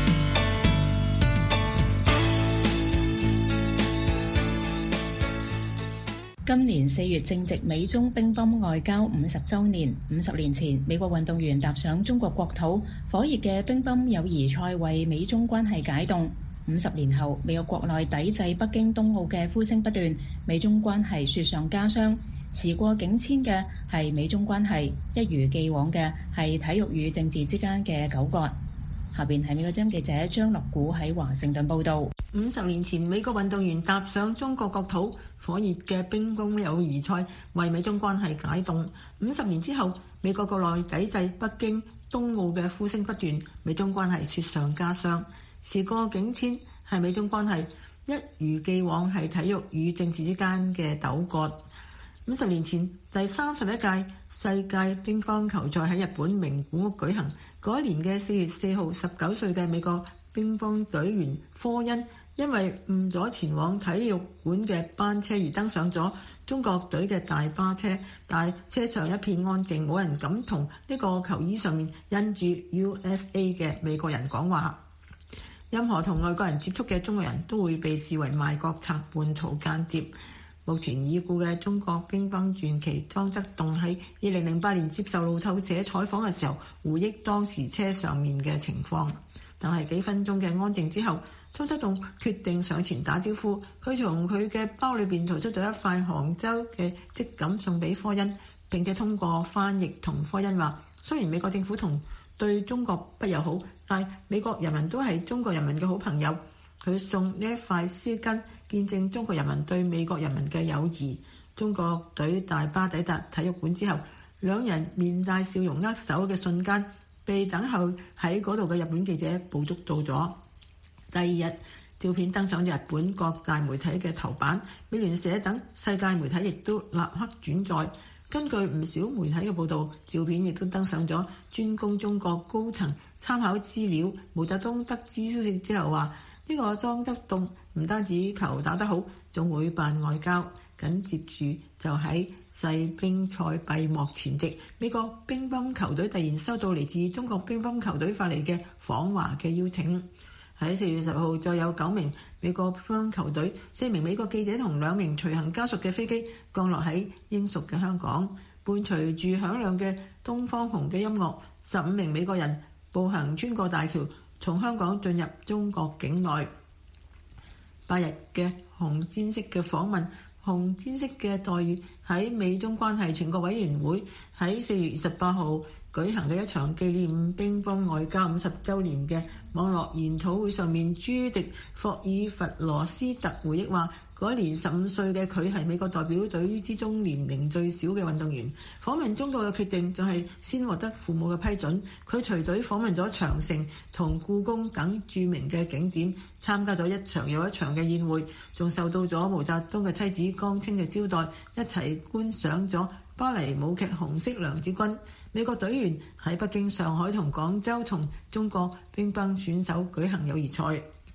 今年4月正值美中乒乓外交50週年。50年前，美國運動員踏上中國國土，火熱嘅乒乓友誼賽為美中關係解凍。50年後，美國國內抵制北京冬奧嘅呼聲不斷，美中關係雪上加霜。時過境遷嘅係美中關係，一如既往嘅係體育與政治之間嘅糾葛。下邊係美國之音記者張樂古喺華盛頓報道。 50年前，美國運動員踏上中國國土，火熱嘅乒乓友誼賽為美中關係解凍。50年之後，美國國內抵制北京冬奧嘅呼聲不斷，美中關係雪上加霜。時過境遷係美中關係，一如既往係體育與政治之間嘅糾葛。50年前，第31屆世界乒乓球賽喺日本名古屋舉行。嗰一年嘅4月4號，19歲嘅美國乒乓隊員科恩因為誤咗前往體育館嘅班車而登上咗中國隊嘅大巴車，但車上一片安靜，冇人敢同呢個球衣上面印住 USA 嘅美國人講話。任何同外國人接觸嘅中國人都會被視為賣國賊、叛徒、間諜。目前已故嘅中國乒乓傳奇莊則棟喺2008年接受路透社採訪嘅時候，回憶當時車上面嘅情況。但係幾分鐘嘅安靜之後，莊則棟決定上前打招呼。佢從佢嘅包裏邊掏出咗一塊杭州嘅織錦送俾科恩，並且通過翻譯同科恩話：雖然美國政府對中國不友好，但美國人民都係中國人民嘅好朋友。佢送呢一塊絲巾，見證中國人民對美國人民嘅友誼。中國隊大巴抵達體育館之後，兩人面帶笑容握手嘅瞬間，被等候喺嗰度嘅日本記者捕捉到咗。第二日，照片登上日本各大媒體嘅頭版，美聯社等世界媒體亦都立刻轉載。根據唔少媒體嘅報導，照片亦都登上咗專供中國高層參考資料。毛澤東得知消息之後話：呢個莊則棟唔單止球打得好，仲會辦外交。緊接住就喺世乒賽閉幕前夕，美國乒乓球隊突然收到嚟自中國乒乓球隊發嚟嘅訪華嘅邀請。喺4月10號，再有9名美國乒乓球隊、4名美國記者同2名隨行家屬嘅飛機降落喺英屬嘅香港，伴隨住響亮嘅東方紅嘅音樂，15名美國人步行穿過大橋，從香港進入中國境內。8日嘅紅氈式嘅訪問、紅氈式嘅待遇，喺美中關係全國委員會喺4月28號舉行嘅一場紀念乒乓外交50週年嘅網絡研討會上面，朱迪霍爾弗羅斯特回憶話：嗰年15歲嘅佢係美國代表隊之中年齡最小嘅運動員。訪問中國嘅決定就係先獲得父母嘅批准。佢隨隊訪問咗長城同故宮等著名嘅景點，參加咗一場又一場嘅宴會，仲受到咗毛澤東嘅妻子江青嘅招待，一齊觀賞咗芭蕾舞劇《紅色娘子軍》。美國隊員喺北京、上海同廣州同中國乒乓選手舉行友誼賽。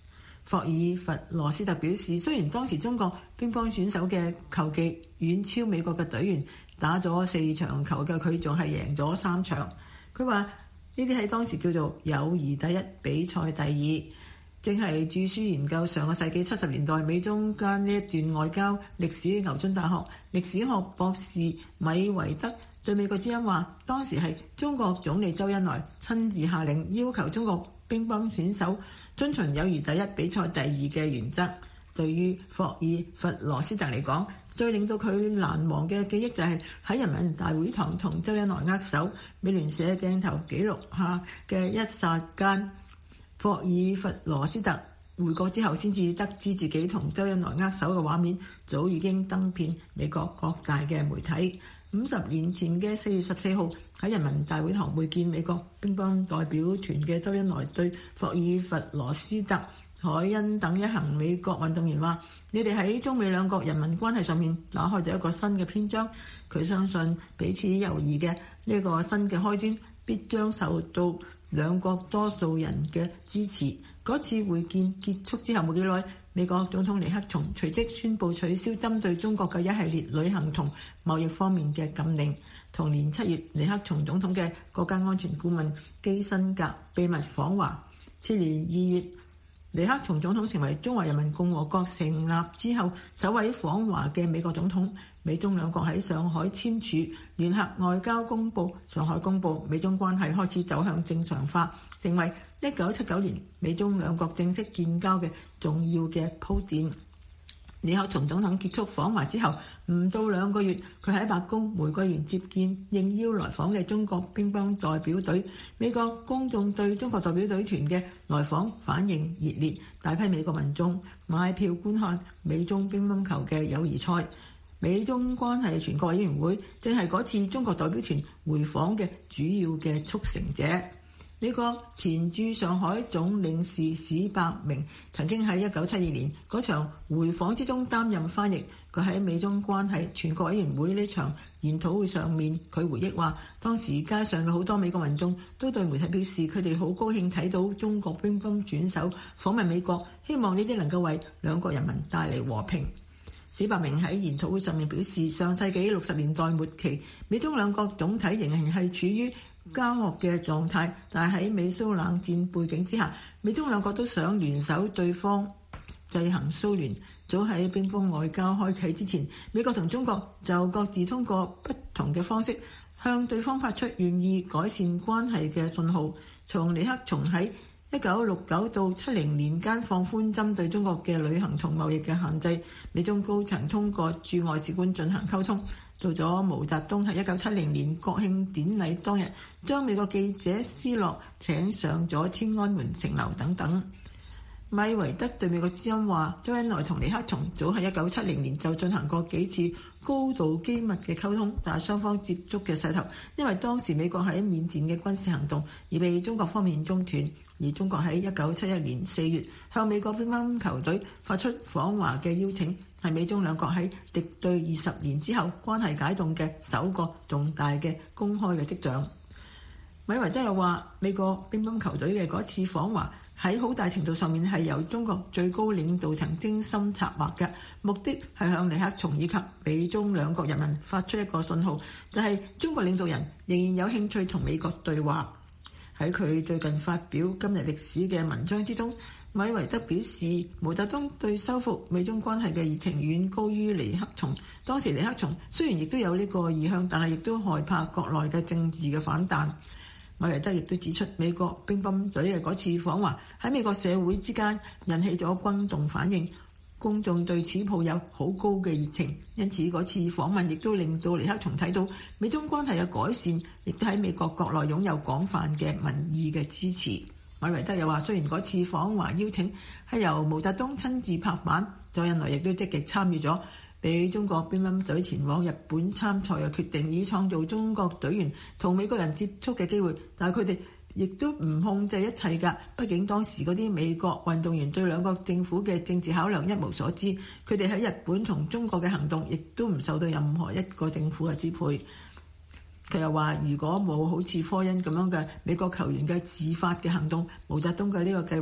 霍爾弗羅斯特表示，雖然當時中國乒乓選手嘅球技遠超美國嘅隊員，打咗4場球嘅佢仲係贏咗3場。佢話呢啲喺當時叫做友誼第一，比賽第二，正係著書研究上個世紀70年代美中間呢一段外交歷史嘅牛津大學歷史學博士米維德對美國之音話，當時係中國總理周恩來親自下令要求中國乒乓選手遵循友誼第一，比賽第二嘅原則。對於霍爾弗羅斯特嚟講，最令到佢難忘嘅記憶就係喺人民大會堂同周恩來握手。美聯社鏡頭記錄下嘅一剎間，霍爾弗羅斯特回國之後先至得知自己同周恩來握手嘅畫面，早已經登遍美國各大嘅媒體。50年前嘅4月14號喺人民大會堂會見美國乒乓代表團嘅周恩來對霍爾弗羅斯特、海恩等一行美國運動員話：你哋喺中美兩國人民關係上面打開咗一個新嘅篇章。佢相信彼此友誼嘅呢個新嘅開端必將受到兩國多數人嘅支持。嗰次會見結束之後冇幾耐，美國總統尼克松隨即宣布取消針對中國嘅一系列旅行同貿易方面嘅禁令。同年7月，尼克松總統嘅國家安全顧問基辛格秘密訪華。次年2月，尼克松總統成為中華人民共和國成立之後首位訪華嘅美國總統。美中兩國喺上海簽署聯合外交公報，上海公報，美中關係開始走向正常化，成為1979年美中兩國正式建交嘅重要嘅鋪墊。尼克松總統結束訪華之後唔到2個月，佢喺白宮玫瑰園接見應邀來訪嘅中國乒乓代表隊。美國公眾對中國代表隊團嘅來訪反應熱烈，大批美國民眾買票觀看美中乒乓球嘅友誼賽。美中關係全國委員會正係嗰次中國代表團回訪嘅主要嘅促成者。美國前駐上海總領事史伯明曾經喺1972年嗰場回訪之中擔任翻譯。佢喺美中關係全國委員會呢場研討會上面，佢回憶話，當時街上嘅好多美國民眾都對媒體表示，佢哋好高興睇到中國乒乓選手訪問美國，希望呢啲能夠為兩國人民帶嚟和平。史伯明喺研討會上面表示，上世紀60年代末期，美中兩國總體仍然係處於交惡嘅狀態，但係喺美蘇冷戰背景之下，美中兩國都想聯手對方制衡蘇聯。早喺乒乓外交開啟之前，美國同中國就各自通過不同嘅方式向對方發出願意改善關係嘅信號。從尼克松喺1969到70年間放寬針對中國嘅旅行同貿易嘅限制，美中高層通過駐外使館進行溝通。到咗毛澤東喺1970年國慶典禮當日，將美國記者斯諾請上咗天安門城樓等等。米維德對美國之音話，周恩來同尼克松早喺1970年就進行過幾次高度機密嘅溝通，但係雙方接觸嘅勢頭，因為當時美國喺緬甸嘅軍事行動而被中國方面中斷。而中國喺1971年4月向美國乒乓球隊發出訪華嘅邀請，係美中兩國喺敵對20年之後關係解凍嘅首個重大嘅公開嘅跡象。米維德又話，美國乒乓球隊嘅嗰次訪華喺好大程度上面係由中國最高領導層精心策劃嘅，目的係向尼克松以及美中兩國人民發出一個信號，就係中國領導人仍然有興趣同美國對話。喺佢最近發表今日歷史嘅文章之中，米維德表示，毛澤東對修復美中關係嘅熱情遠高於尼克松。當時尼克松雖然亦都有呢個意向，但係亦都害怕國內嘅政治嘅反彈。米維德亦都指出，美國乒乓隊嘅嗰次訪華喺美國社會之間引起咗轟動反應，公眾對此抱有好高嘅熱情，因此嗰次訪問亦都令到尼克松睇到美中關係嘅改善，亦都喺美國國內擁有廣泛嘅民意嘅支持。米維德又話，雖然嗰次訪華邀請係由毛澤東親自拍板，周恩來亦都積極參與咗，俾中國乒乓隊前往日本參賽嘅決定，以創造中國隊員同美國人接觸嘅機會，但係佢哋亦都唔控制一切㗎，畢竟當時嗰啲美國運動員對兩國政府嘅政治考量一無所知，佢哋喺日本同中國嘅行動亦都唔受到任何一個政府嘅支配。佢又話，如果冇好似科恩咁樣嘅美國球員嘅自發嘅行動，毛澤東嘅呢個計劃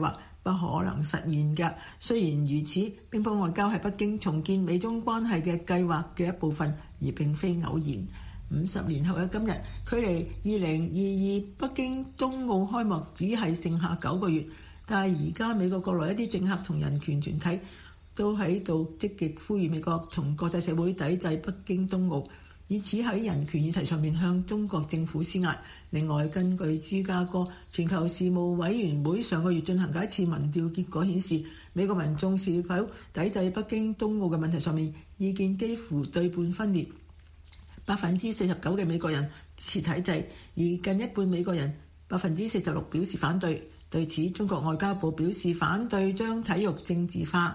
不可能實現嘅。雖然如此，乒乓外交係北京重建美中關係嘅計劃嘅一部分，而並非偶然。50年後嘅今日，距離2022北京冬奧開幕只係剩下9個月，但係而家美國國內一啲政客同人權團體都喺度積極呼籲美國同國際社會抵制北京冬奧，以此喺人權議題上面向中國政府施壓。另外，根據芝加哥全球事務委員會上個月進行嘅一次民調結果顯示，美國民眾是否抵制北京冬奧嘅問題上面意見幾乎對半分裂。49%嘅美國人支持體制，而近一半美國人46%表示反對。對此，中國外交部表示反對將體育政治化。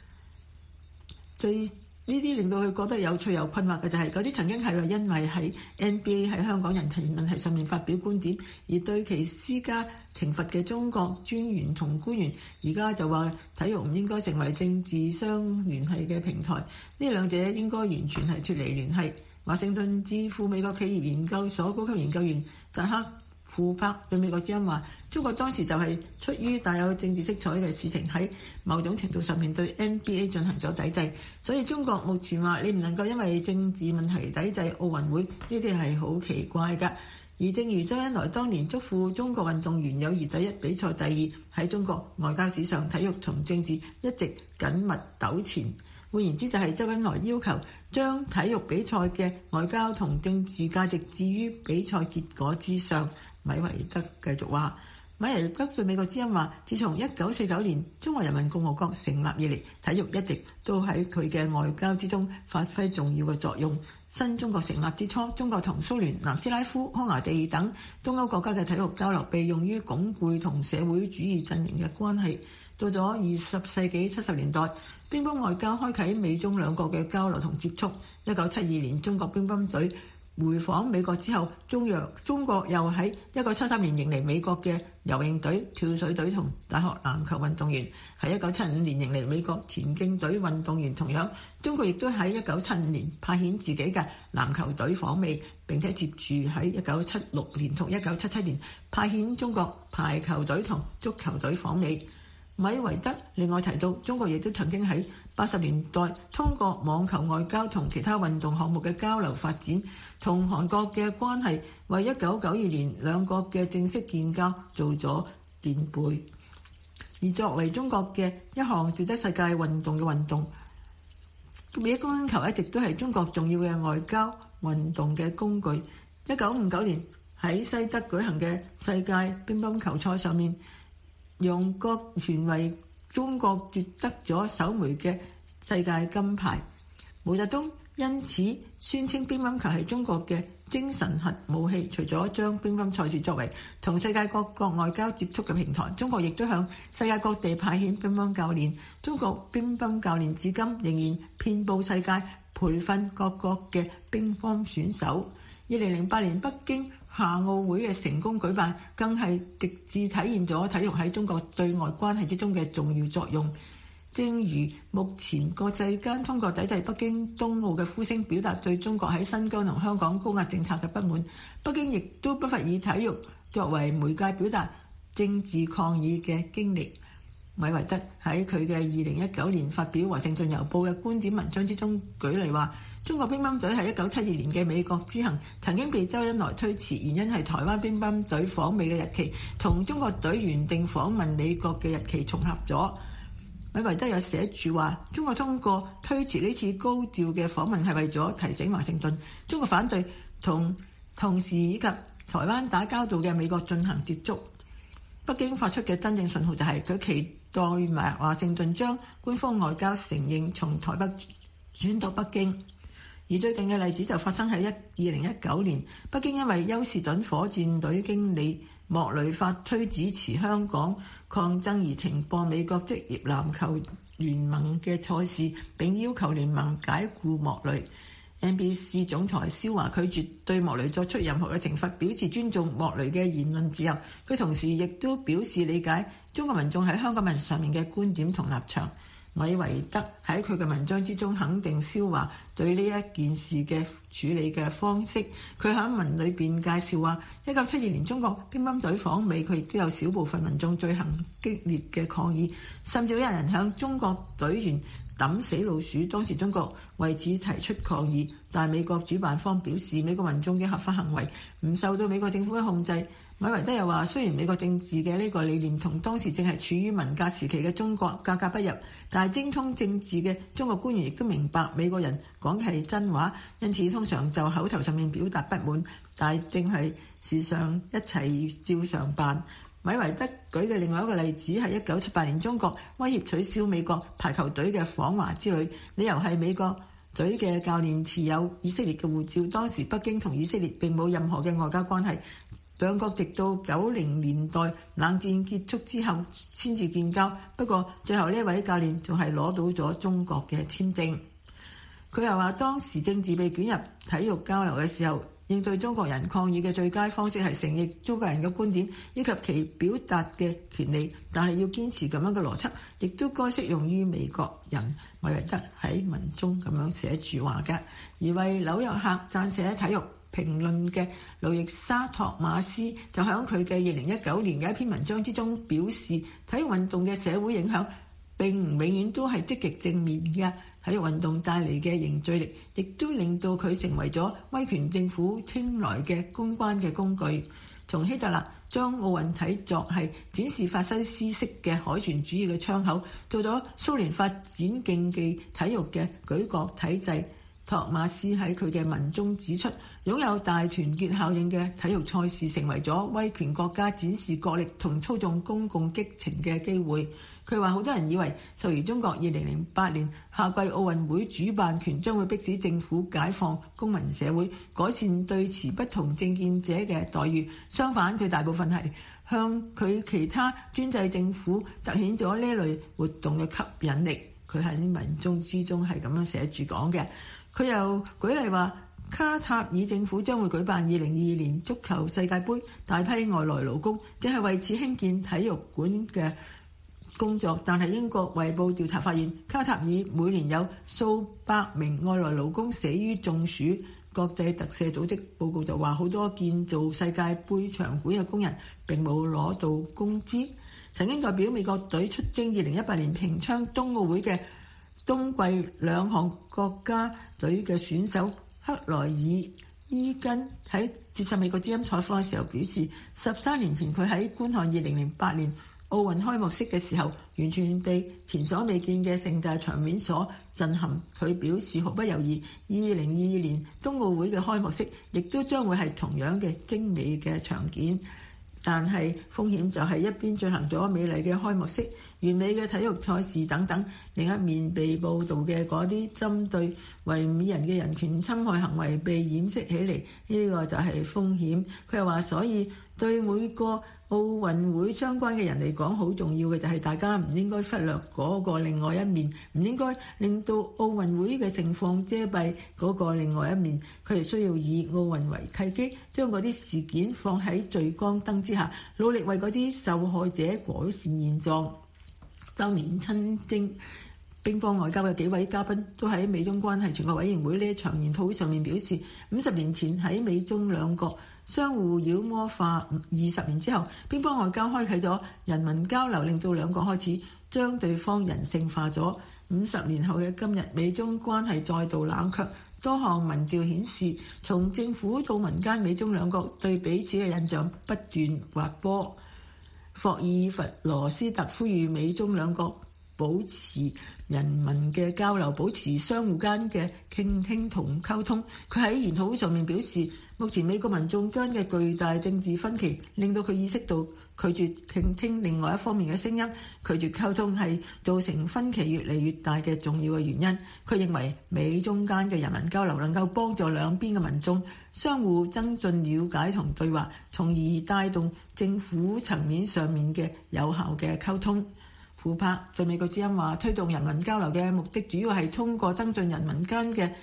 對呢啲令到佢覺得有趣又困惑嘅就係嗰啲曾經係因為喺 NBA 喺香港人權問題上面發表觀點而對其施加懲罰嘅中國專員同官員，而家就話體育唔應該成為政治相聯繫嘅平台，呢兩者應該完全係脫離聯繫。華盛頓智庫美國企業研究所高級研究員扎克庫珀對美國之音話：中國當時就係出於帶有政治色彩嘅事情，喺某種程度上面對 NBA 進行咗抵制，所以中國目前話你唔能夠因為政治問題抵制奧運會，呢啲係好奇怪㗎。而正如周恩來當年囑咐中國運動員友誼第一，比賽第二，喺中國外交史上，體育同政治一直緊密糾纏。換言之，就係周恩來要求將體育比賽嘅外交同政治價值置於比賽結果之上。米維德繼續話，米維德對美國之音話，自從1949年中華人民共和國成立以嚟，體育一直都喺佢嘅外交之中發揮重要嘅作用。新中國成立之初，中國同蘇聯、南斯拉夫、匈牙利等東歐國家嘅體育交流被用於鞏固同社會主義陣營嘅關係。到咗20世紀70年代，乒乓外交開啟美中兩國嘅交流同接觸。1972年，中國乒乓隊回訪美國之後，中國又喺1973年迎嚟美國嘅游泳隊、跳水隊同大學籃球運動員。喺1975年迎嚟美國田徑隊運動員。同樣，中國亦都喺1975年派遣自己嘅籃球隊訪美，並且接住喺1976年同1977年派遣中國排球隊同足球隊訪美。米維德另外提到，中國亦都曾經喺80年代通過網球外交同其他運動項目嘅交流發展，同韓國嘅關係為1992年兩國嘅正式建交做咗墊背。而作為中國嘅一項奪得世界運動嘅運動，美式乒乓球一直都係中國重要嘅外交運動嘅工具。1959年喺西德舉行嘅世界乒乓球賽上面，楊國權為中國奪得咗首枚嘅世界金牌。毛澤東因此宣稱乒乓球係中國嘅精神核武器。除咗將乒乓賽事作為同世界各國外交接觸嘅平台，中國亦都向世界各地派遣乒乓教練。中國乒乓教練至今仍然遍佈世界，培訓各國嘅乒乓選手。2008年北京夏奧會嘅成功舉辦，更係極致體現咗體育喺中國對外關係之中嘅重要作用。正如目前國際間通過抵制北京冬奧嘅呼聲，表達對中國喺新疆同香港高壓政策嘅不滿，北京亦都不乏以體育作為媒介表達政治抗議嘅經歷。米維德喺佢嘅2019年發表《華盛頓郵報》嘅觀點文章之中舉例話，中國乒乓隊喺1972年嘅美國之行曾經被周恩來推遲，原因係台灣乒乓隊訪美嘅日期同中國隊原定訪問美國嘅日期重合咗。米維德有寫住話，中國通過推遲呢次高調嘅訪問係為咗提醒華盛頓，中國反對同時以及台灣打交道嘅美國進行接觸。北京發出嘅真正信號就係佢期待埋華盛頓將官方外交承認從台北轉到北京。而最近嘅例子就發生喺2019年，北京因為休士頓火箭隊經理莫雷發推支持香港抗爭而停播美國職業籃球聯盟嘅賽事，並要求聯盟解僱莫雷。NBC 總裁肖華拒絕對莫雷作出任何嘅懲罰，表示尊重莫雷嘅言論自由。佢同時亦都表示理解中國民眾喺香港問題上面嘅觀點同立場。 米維德喺佢嘅文章之中肯定蕭華對呢一件事嘅處理嘅方式。佢喺文裏邊介紹話，1972年中國乒乓隊訪美，佢亦都有少部分民眾進行激烈嘅抗議，甚至有人向中國隊員抌死老鼠。當時中國為此提出抗議，但美國主辦方表示美國民眾嘅合法行為唔受到美國政府嘅控制。米維德又話，雖然美國政治嘅呢個理念同當時正係處於文革時期嘅中國格格不入，但係精通政治嘅中國官員亦都明白美國人講嘅係真話，因此通常就口頭上面表達不滿，但係正係事上一切照常辦。米維德舉嘅另外一個例子係1978年中國威脅取消美國排球隊嘅訪華之旅，理由係美國隊嘅教練持有以色列嘅護照。當時北京同以色列並冇任何嘅外交關係，兩國直到90年代冷戰結束之後先至建交。不過最後呢位教練仲係攞到咗中國嘅簽證。佢又話，當時政治被捲入體育交流嘅時候，應對中國人抗議嘅最佳方式係承認中國人嘅觀點以及其表達嘅權利，但係要堅持咁樣嘅邏輯，亦都該適用於美國人。米維德喺文中咁樣寫住話嘅。而為紐約客撰寫體育評論嘅路易莎托馬斯就喺佢嘅2019年嘅一篇文章之中表示，體育運動嘅社會影響並唔永遠都係積極正面嘅。體育運動帶嚟嘅凝聚力，亦都令到佢成為咗威權政府青睞嘅公關嘅工具。從希特勒將奧運睇作係展示法西斯式嘅凱旋主義嘅窗口，到咗蘇聯發展競技體育嘅舉國體制。托馬斯喺佢嘅文中指出，擁有大團結效應嘅體育賽事成為咗威權國家展示國力同操縱公共激情嘅機會。佢話，好多人以為受於中國2008年夏季奧運會主辦權將會迫使政府解放公民社會，改善對持不同政見者嘅待遇。相反，佢大部分係向佢其他專制政府凸顯咗呢類活動嘅吸引力。佢喺文中之中係咁樣寫住講嘅。佢又舉例話，卡塔爾政府將會舉辦2022年足球世界盃，大批外來勞工正係為此興建體育館嘅工作。但係英國衛報調查發現，卡塔爾每年有數百名外來勞工死於中暑。國際特赦組織報告就話，好多建造世界盃場館嘅工人並冇攞到工資。曾經代表美國隊出征2018年平昌冬奧會嘅冬季兩項國家隊嘅選手克萊爾伊根喺接受美國之音採訪嘅時候表示，13年前佢喺觀看2008年奧運開幕式嘅時候，完全被前所未見嘅盛大場面所震撼。佢表示毫不猶豫，2022年冬奧會嘅開幕式亦都將會係同樣嘅精美嘅場景。但係風險就係一邊進行咗美麗嘅開幕式、完美嘅體育賽事等等，另一面被報導嘅嗰啲針對維吾爾人嘅人權侵害行為被掩飾起嚟，呢個就係風險。佢又話，所以對每個奧運會相關嘅人嚟講，好重要嘅就係大家唔應該忽略嗰個另外一面，唔應該令到奧運會嘅盛況遮蔽嗰個另外一面。佢哋需要以奧運為契機，將嗰啲事件放喺聚光燈之下，努力為嗰啲受害者改善現狀。當年親征乒乓外交嘅幾位嘉賓都喺美中關係全國委員會呢一場研討會上面表示，50年前喺美中兩國相互妖魔化20年之後，乒乓外交開啟咗人民交流，令到兩國開始將對方人性化咗。50年後嘅今日，美中關係再度冷卻。多項民調顯示，從政府到民間，美中兩國對彼此嘅印象不斷滑坡。霍爾弗羅斯特呼籲美中兩國保持人民嘅交流，保持相互間嘅傾聽同溝通。佢喺研討會上面表示，目前美國民眾間嘅巨大政治分歧令到佢意識到拒絕傾聽另外一方面嘅聲音，拒絕溝通係造成分歧越嚟越大嘅重要嘅原因。佢認為美中間嘅人民交流能夠幫助兩邊嘅民眾相互增進了解同對話，從而帶動政府層面上面嘅有效嘅溝通。庫珀對美國之音話，推動人民交流嘅目的主要係通過增進人民間嘅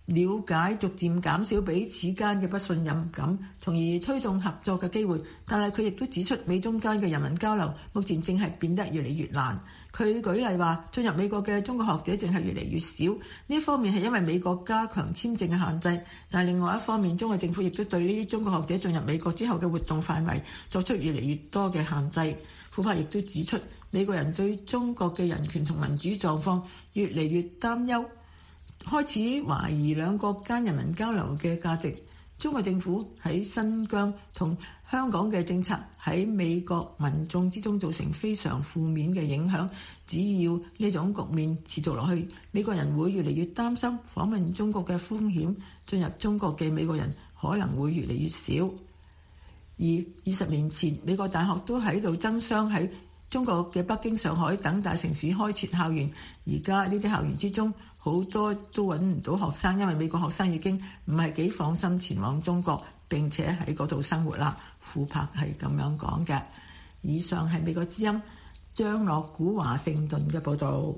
了解逐漸減少彼此間嘅不信任感，從而推動合作嘅機會。但係佢亦都指出，美中間嘅人民交流目前正係變得越嚟越難。佢舉例話，進入美國嘅中國學者正係越嚟越少。呢一方面係因為美國加強簽證嘅限制，但係另外一方面，中國政府亦都對呢啲中國學者進入美國之後嘅活動範圍作出越嚟越多嘅限制。庫珀亦都指出，美國人對中國嘅人權同民主狀況越嚟越擔憂，開始懷疑兩國間人民交流嘅價值。中國政府喺新疆同香港嘅政策喺美國民眾之中造成非常負面嘅影響。只要呢種局面持續落去，美國人會越嚟越擔心訪問中國嘅風險，進入中國嘅美國人可能會越嚟越少。而20年前，美國大學都喺度爭相喺中國嘅北京、上海等大城市開設校園。而家呢啲校園之中，好多都揾唔到學生，因為美國學生已經唔係幾放心前往中國並且喺嗰度生活啦。庫珀係咁樣講嘅。以上係美國之音張樂古華盛頓嘅報導。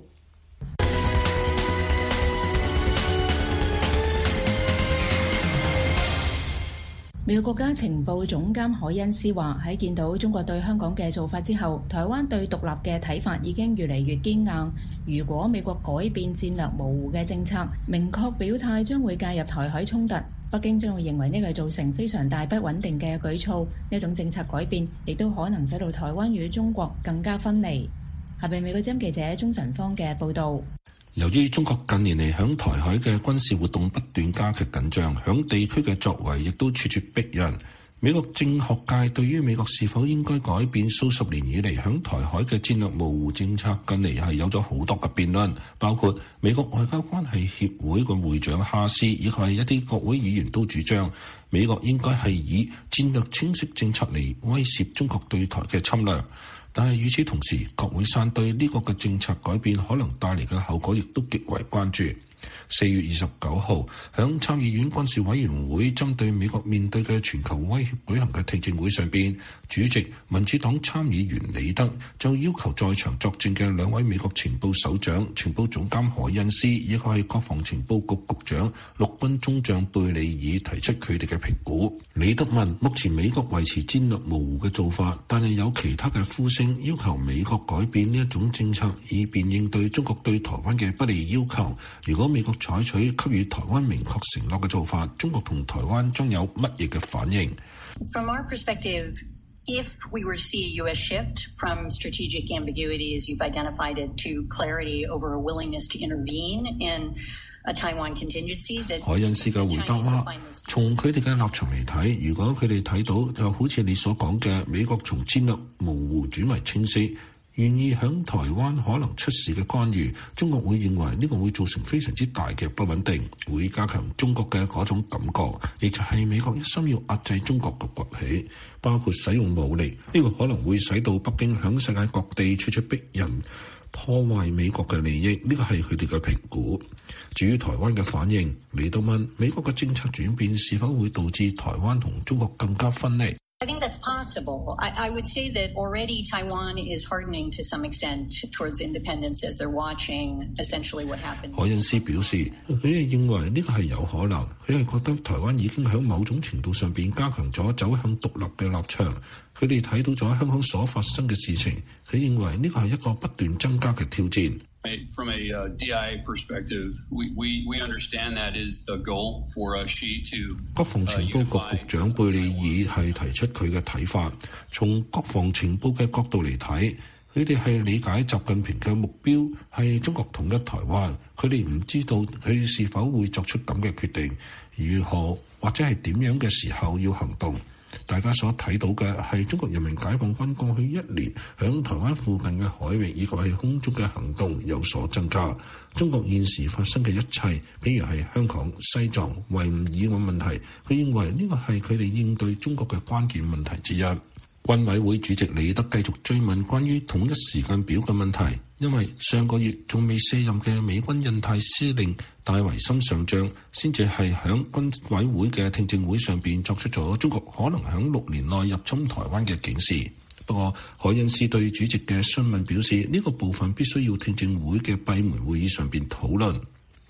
美國國家情報總監海恩斯話：喺見到中國對香港嘅做法之後，台灣對獨立嘅睇法已經越嚟越堅硬。如果美國改變戰略模糊嘅政策，明確表態將會介入台海衝突，北京將會認為呢個係造成非常大不穩定嘅舉措。呢種政策改變亦都可能使到台灣與中國更加分離。下邊美國之音記者鍾晨芳嘅報導。 由於中國近年嚟響台海嘅軍事活動不斷加劇緊張，響地區嘅作為亦都處處逼人。美國政學界對於美國是否應該改變數十年以嚟響台海嘅戰略模糊政策，近嚟係有咗好多嘅辯論，包括美國外交關係協會嘅會長哈斯以及係一啲國會議員都主張，美國應該係以戰略清晰政策嚟威懾中國對台嘅侵略。但係與此同時，國會山對呢個嘅政策改變可能帶嚟嘅後果亦都極為關注。4月29號，響參議院軍事委員會針對美國面對嘅全球威脅舉行嘅聽證會上邊，主席民主黨參議員李德就要求在場作證嘅兩位美國情報首長、情報總監海恩斯以及係國防情報局局長陸軍中將貝里爾提出佢哋嘅評估。李德問：目前美國維持戰略模糊嘅做法，但係有其他嘅呼聲要求美國改變呢一種政策，以便應對中國對台灣嘅不利要求。如果美國採取給予台灣明確承諾嘅做法，中國同台灣將有乜嘢嘅反應？ From our perspective, if we were to see a U.S. shift from strategic ambiguity, as you've identified it, to clarity over a willingness to intervene in a Taiwan contingency, that 海恩斯嘅回答話：從佢哋嘅立場嚟睇，如果佢哋睇到就好似你所講嘅，美國從戰略模糊轉為清晰，願意響台灣可能出事嘅干預，中國會認為呢個會造成非常之大嘅不穩定，會加強中國嘅嗰種感覺，亦就係美國一心要壓制中國嘅崛起，包括使用武力。呢個可能會使到北京響世界各地處處逼人，破壞美國嘅利益。呢個係佢哋嘅評估。至於台灣嘅反應，李德問美國嘅政策轉變是否會導致台灣同中國更加分離？ I think that's possible. I would say that already Taiwan is hardening to some extent towards independence as they're watching essentially what happened. 海恩斯表示，佢係認為呢個係有可能，佢係覺得台灣已經喺某種程度上邊加強咗走向獨立嘅立場。佢哋睇到咗香港所發生嘅事情，佢認為呢個係一個不斷增加嘅挑戰。 From a DIA perspective, we understand that is a goal for Xi to. 國防情報局局長貝利爾係提出佢嘅睇法，從國防情報嘅角度嚟睇，佢哋係理解習近平嘅目標係中國統一台灣，佢哋唔知道佢是否會作出咁嘅決定，如何或者係點樣嘅時候要行動。大家所睇到嘅係中國人民解放軍過去1年響台灣附近嘅海域以及係空中嘅行動有所增加。中國現時發生嘅一切，比如係香港、西藏、維吾爾嘅問題，佢認為呢個係佢哋應對中國嘅關鍵問題之一。軍委會主席李德繼續追問關於統一時間表嘅問題，因為上個月仲未卸任嘅美軍印太司令戴維森上將先至係響軍委會嘅聽證會上邊作出咗中國可能響6年內入侵台灣嘅警示。不過海恩斯對主席嘅詢問表示，呢個部分必須要聽證會嘅閉門會議上邊討論。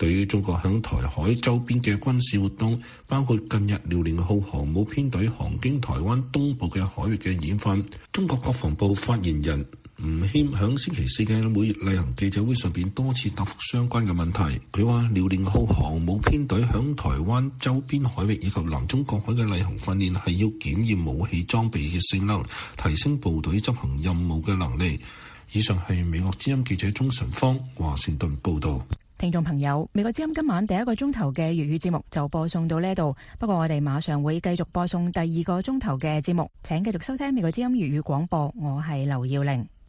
對於中國響台海周邊嘅軍事活動，包括近日遼寧號航母編隊航經台灣東部嘅海域嘅演訓，中國國防部發言人吳謙響星期四嘅每月例行記者會上邊多次答覆相關嘅問題。佢話遼寧號航母編隊響台灣周邊海域以及南中國海嘅例行訓練係要檢驗武器裝備嘅性能，提升部隊執行任務嘅能力。以上係美國之音記者鍾晨芳華盛頓報道。 聽眾朋友，美國之音今晚第一個鐘頭嘅粵語節目就播送到呢度，不過我哋馬上會繼續播送第二個鐘頭嘅節目，請繼續收聽美國之音粵語廣播，我係劉耀玲。